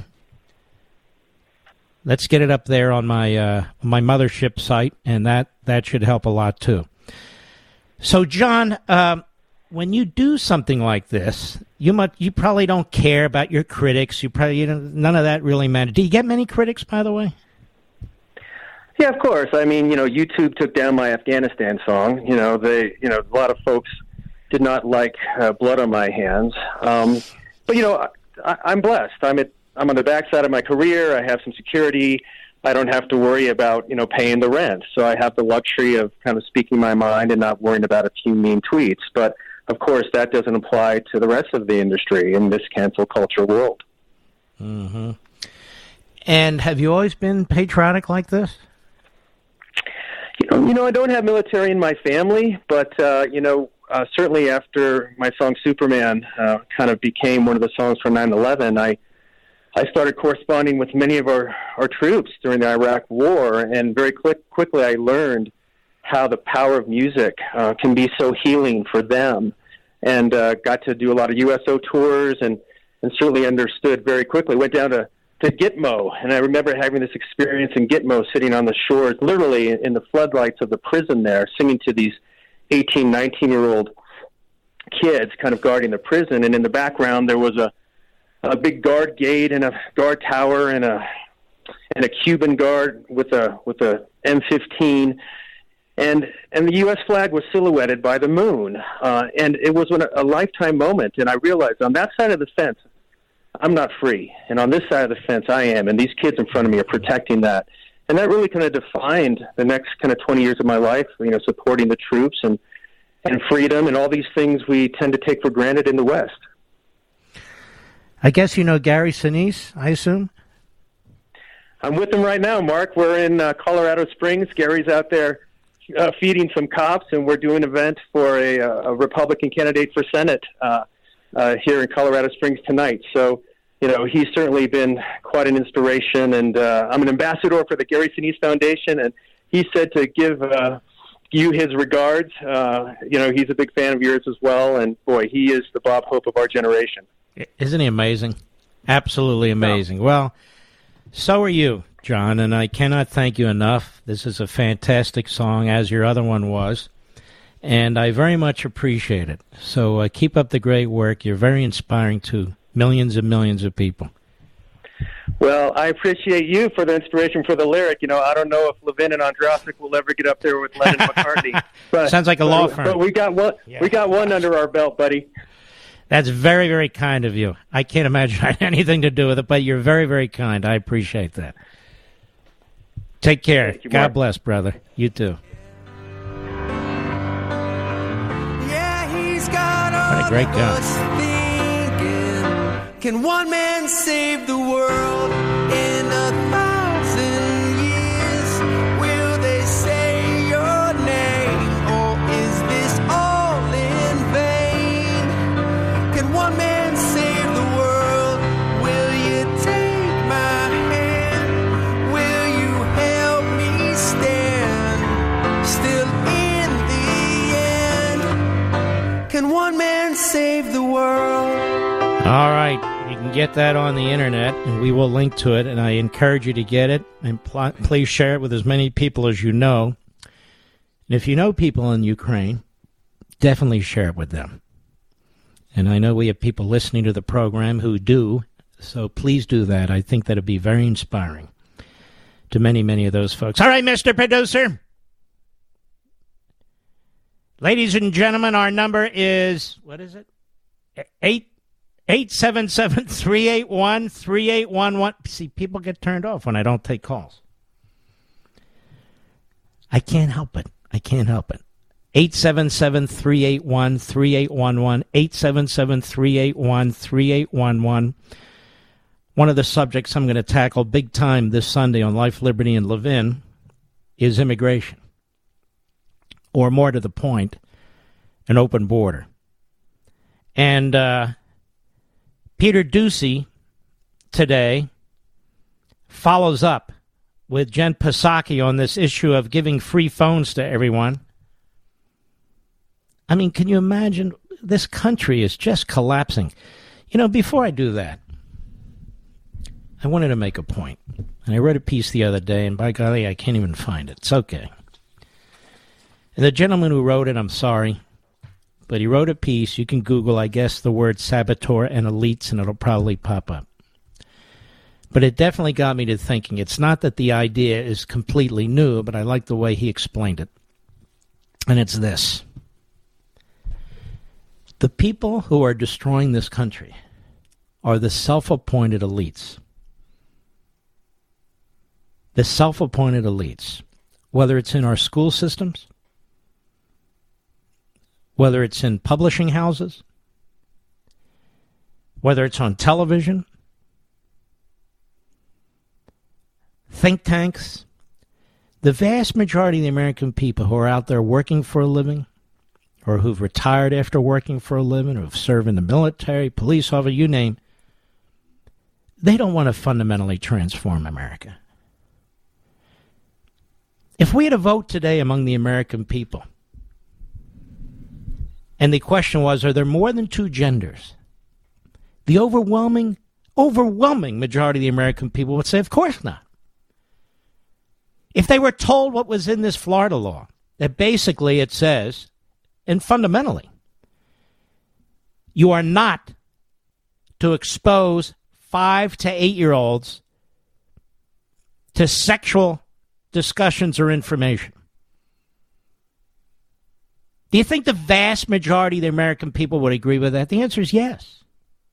Let's get it up there on my uh, my mothership site, and that, that should help a lot, too. So, John, um, when you do something like this, you might, you probably don't care about your critics. You probably you don't, none of that really matters. Do you get many critics, by the way? Yeah, of course. I mean, you know, YouTube took down my Afghanistan song. You know, they, you know, a lot of folks did not like uh, blood on my hands. Um, but, you know, I, I'm blessed. I'm at, I'm on the backside of my career. I have some security. I don't have to worry about, you know, paying the rent. So I have the luxury of kind of speaking my mind and not worrying about a few mean tweets. But, of course, that doesn't apply to the rest of the industry in this cancel culture world. Mm-hmm. And have you always been patriotic like this? You know, you know, I don't have military in my family, but, uh, you know, uh, certainly after my song Superman uh, kind of became one of the songs for nine eleven, I I started corresponding with many of our, our troops during the Iraq War, and very quick, quickly I learned how the power of music uh, can be so healing for them, and uh, got to do a lot of U S O tours, and, and certainly understood very quickly. Went down to to Gitmo, and I remember having this experience in Gitmo, sitting on the shores, literally in the floodlights of the prison there, singing to these eighteen, nineteen-year-old kids kind of guarding the prison, and in the background there was a, a big guard gate and a guard tower and a and a Cuban guard with a with a M fifteen, and and the U S flag was silhouetted by the moon, uh, and it was an, a lifetime moment. And I realized on that side of the fence, I'm not free, and on this side of the fence, I am, and these kids in front of me are protecting that. And that really kind of defined the next kind of twenty years of my life, you know, supporting the troops and, and freedom and all these things we tend to take for granted in the West. I guess you know Gary Sinise, I assume? I'm with him right now, Mark. We're in uh, Colorado Springs. Gary's out there uh, feeding some cops, and we're doing an event for a, a Republican candidate for Senate uh, uh, here in Colorado Springs tonight. So, you know, he's certainly been quite an inspiration, and uh, I'm an ambassador for the Gary Sinise Foundation, and he said to give uh, you his regards. Uh, you know, he's a big fan of yours as well, and boy, he is the Bob Hope of our generation. Isn't he amazing? Absolutely amazing. No. Well, so are you, John, and I cannot thank you enough. This is a fantastic song, as your other one was, and I very much appreciate it. So uh, keep up the great work. You're very inspiring to millions and millions of people. Well, I appreciate you for the inspiration for the lyric. You know, I don't know if Levin and Andrasik will ever get up there with Lennon and McCartney. But, sounds like a law but, firm. But we got one. Yeah. We got one under our belt, buddy. That's very, very kind of you. I can't imagine I had anything to do with it, but you're very, very kind. I appreciate that. Take care. You, God Mark. bless, brother. You too. Yeah, he's got all what a great of guy. us thinking, can one man save the world in a thousand years? Will they say your name, or is this all in vain? Can one man save the world? Will you take my hand? Will you help me stand still in the end? Can one man save the world? All right. You can get that on the internet, and we will link to it, and I encourage you to get it, and pl- please share it with as many people as you know. And if you know people in Ukraine, definitely share it with them. And I know we have people listening to the program who do, so please do that. I think that would be very inspiring to many, many of those folks. All right, Mister Producer. Ladies and gentlemen, our number is, what is it? Eight. eight seven seven, three eight one, three eight one one. See, people get turned off when I don't take calls. I can't help it. I can't help it. eight seven seven, three eight one, three eight one one. eight seven seven, three eight one, three eight one one. One of the subjects I'm going to tackle big time this Sunday on Life, Liberty, and Levin is immigration. Or more to the point, an open border. And, uh... Peter Doocy today follows up with Jen Psaki on this issue of giving free phones to everyone. I mean, can you imagine? This country is just collapsing. You know, before I do that, I wanted to make a point. And I read a piece the other day, and by golly, I can't even find it. It's okay. And the gentleman who wrote it, I'm sorry, but he wrote a piece. You can Google, I guess, the word saboteur and elites, and it'll probably pop up. But it definitely got me to thinking. It's not that the idea is completely new, but I like the way he explained it. And it's this. The people who are destroying this country are the self-appointed elites. The self-appointed elites. Whether it's in our school systems, whether it's in publishing houses, whether it's on television, think tanks, the vast majority of the American people who are out there working for a living, or who've retired after working for a living, or who've served in the military, police officer, you name, they don't want to fundamentally transform America. If we had a vote today among the American people, and the question was, are there more than two genders? The overwhelming, overwhelming majority of the American people would say, of course not. If they were told what was in this Florida law, that basically it says, and fundamentally, You are not to expose five to eight-year-olds to sexual discussions or information. Do you think the vast majority of the American people would agree with that? The answer is yes.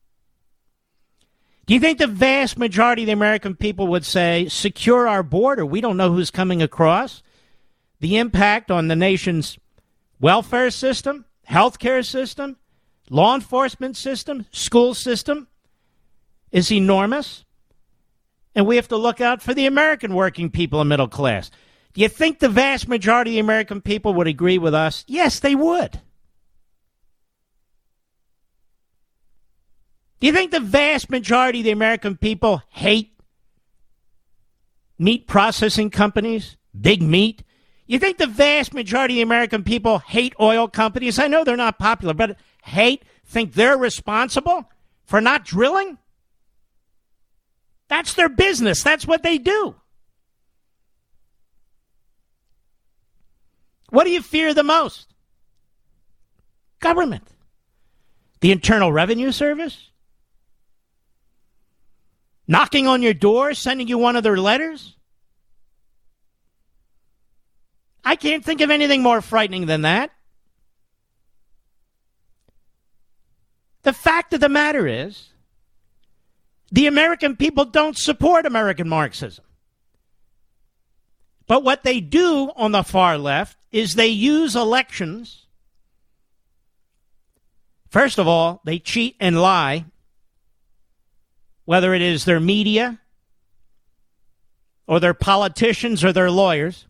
Do you think the vast majority of the American people would say, secure our border, we don't know who's coming across? The impact on the nation's welfare system, healthcare system, law enforcement system, school system is enormous. And we have to look out for the American working people and middle class. Do you think the vast majority of the American people would agree with us? Yes, they would. Do you think the vast majority of the American people hate meat processing companies, big meat? You think the vast majority of the American people hate oil companies? I know they're not popular, but hate, think they're responsible for not drilling? That's their business. That's what they do. What do you fear the most? Government. The Internal Revenue Service? Knocking on your door, sending you one of their letters? I can't think of anything more frightening than that. The fact of the matter is, the American people don't support American Marxism. But what they do on the far left is they use elections. First of all, they cheat and lie, whether it is their media or their politicians or their lawyers,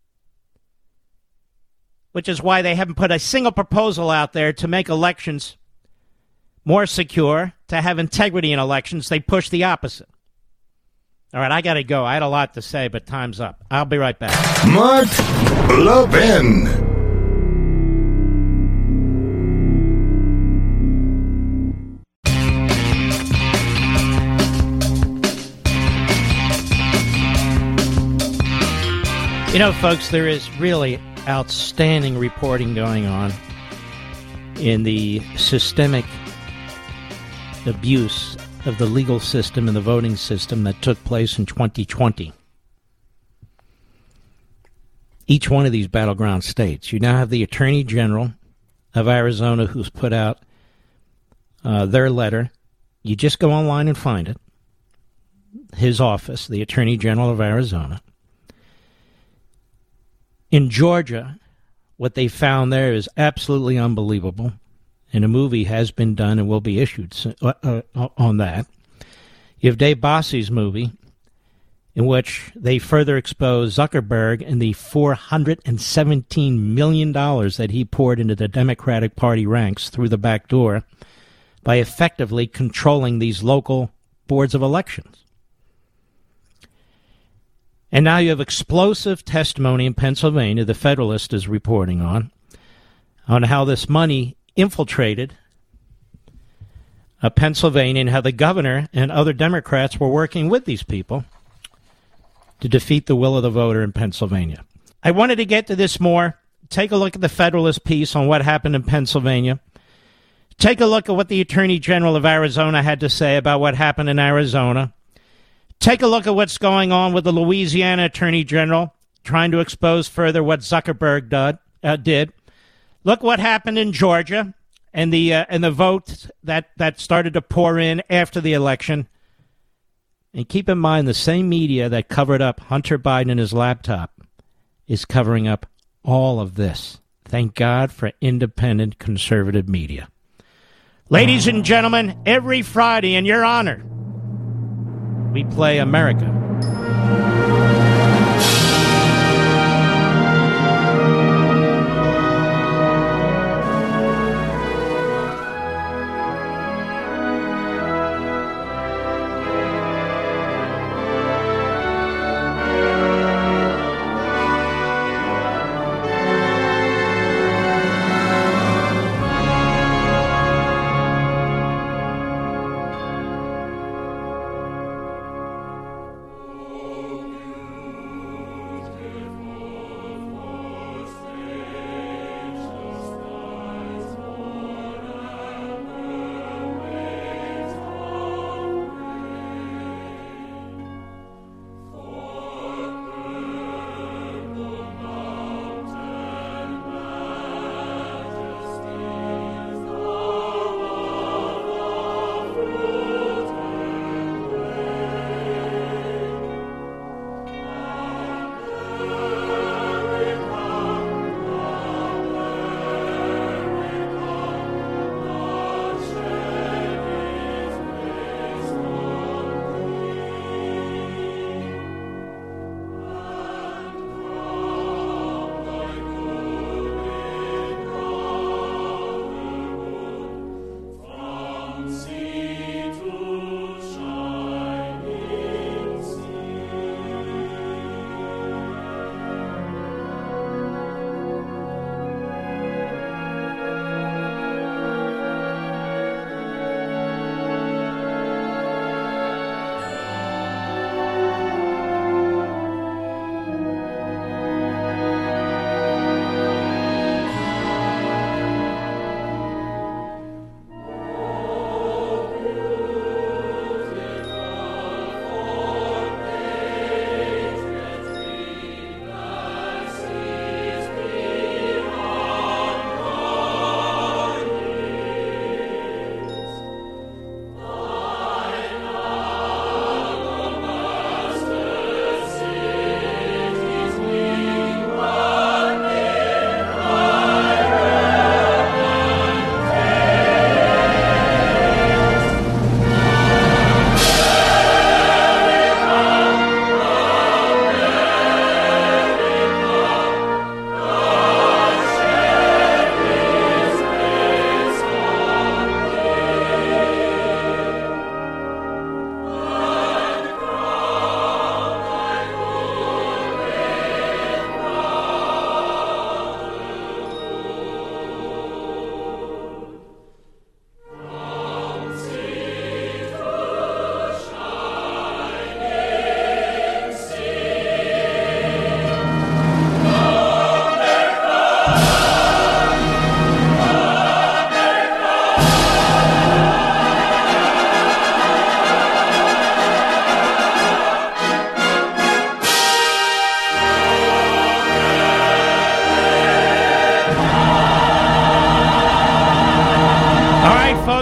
which is why they haven't put a single proposal out there to make elections more secure, to have integrity in elections. They push the opposite. All right, I got to go. I had a lot to say, but time's up. I'll be right back. Mark Levin. You know, folks, there is really outstanding reporting going on in the systemic abuse of the legal system and the voting system that took place in twenty twenty. Each one of these battleground states. You now have the Attorney General of Arizona who's put out uh, their letter. You just go online and find it. His office, the Attorney General of Arizona. In Georgia, what they found there is absolutely unbelievable. And a movie has been done and will be issued uh, uh, on that. You have Dave Bossi's movie, in which they further expose Zuckerberg and the four hundred seventeen million dollars that he poured into the Democratic Party ranks through the back door by effectively controlling these local boards of elections. And now you have explosive testimony in Pennsylvania, the Federalist is reporting on, on how this money infiltrated uh, Pennsylvania and how the governor and other Democrats were working with these people to defeat the will of the voter in Pennsylvania. I wanted to get to this more. Take a look at the Federalist piece on what happened in Pennsylvania. Take a look at what the Attorney General of Arizona had to say about what happened in Arizona. Take a look at what's going on with the Louisiana Attorney General trying to expose further what Zuckerberg did. Uh, did. Look what happened in Georgia and the uh, and the vote that, that started to pour in after the election. And keep in mind, the same media that covered up Hunter Biden and his laptop is covering up all of this. Thank God for independent conservative media. Ladies and gentlemen, every Friday in your honor, we play America.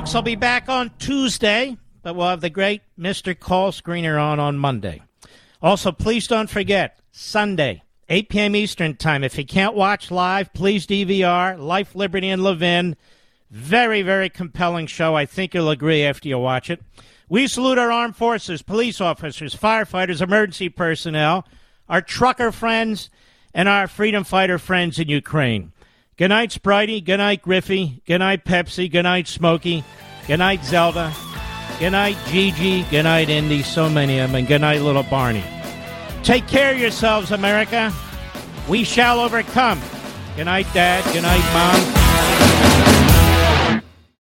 Folks, I'll be back on Tuesday, but we'll have the great Mister Call Screener on on Monday. Also, please don't forget, Sunday, eight p.m. Eastern Time. If you can't watch live, please D V R, Life, Liberty, and Levin. Very, very compelling show. I think you'll agree after you watch it. We salute our armed forces, police officers, firefighters, emergency personnel, our trucker friends, and our freedom fighter friends in Ukraine. Good night, Spritey. Good night, Griffey. Good night, Pepsi. Good night, Smokey. Good night, Zelda. Good night, Gigi. Good night, Indy. So many of them. And good night, little Barney. Take care of yourselves, America. We shall overcome. Good night, Dad. Good night, Mom.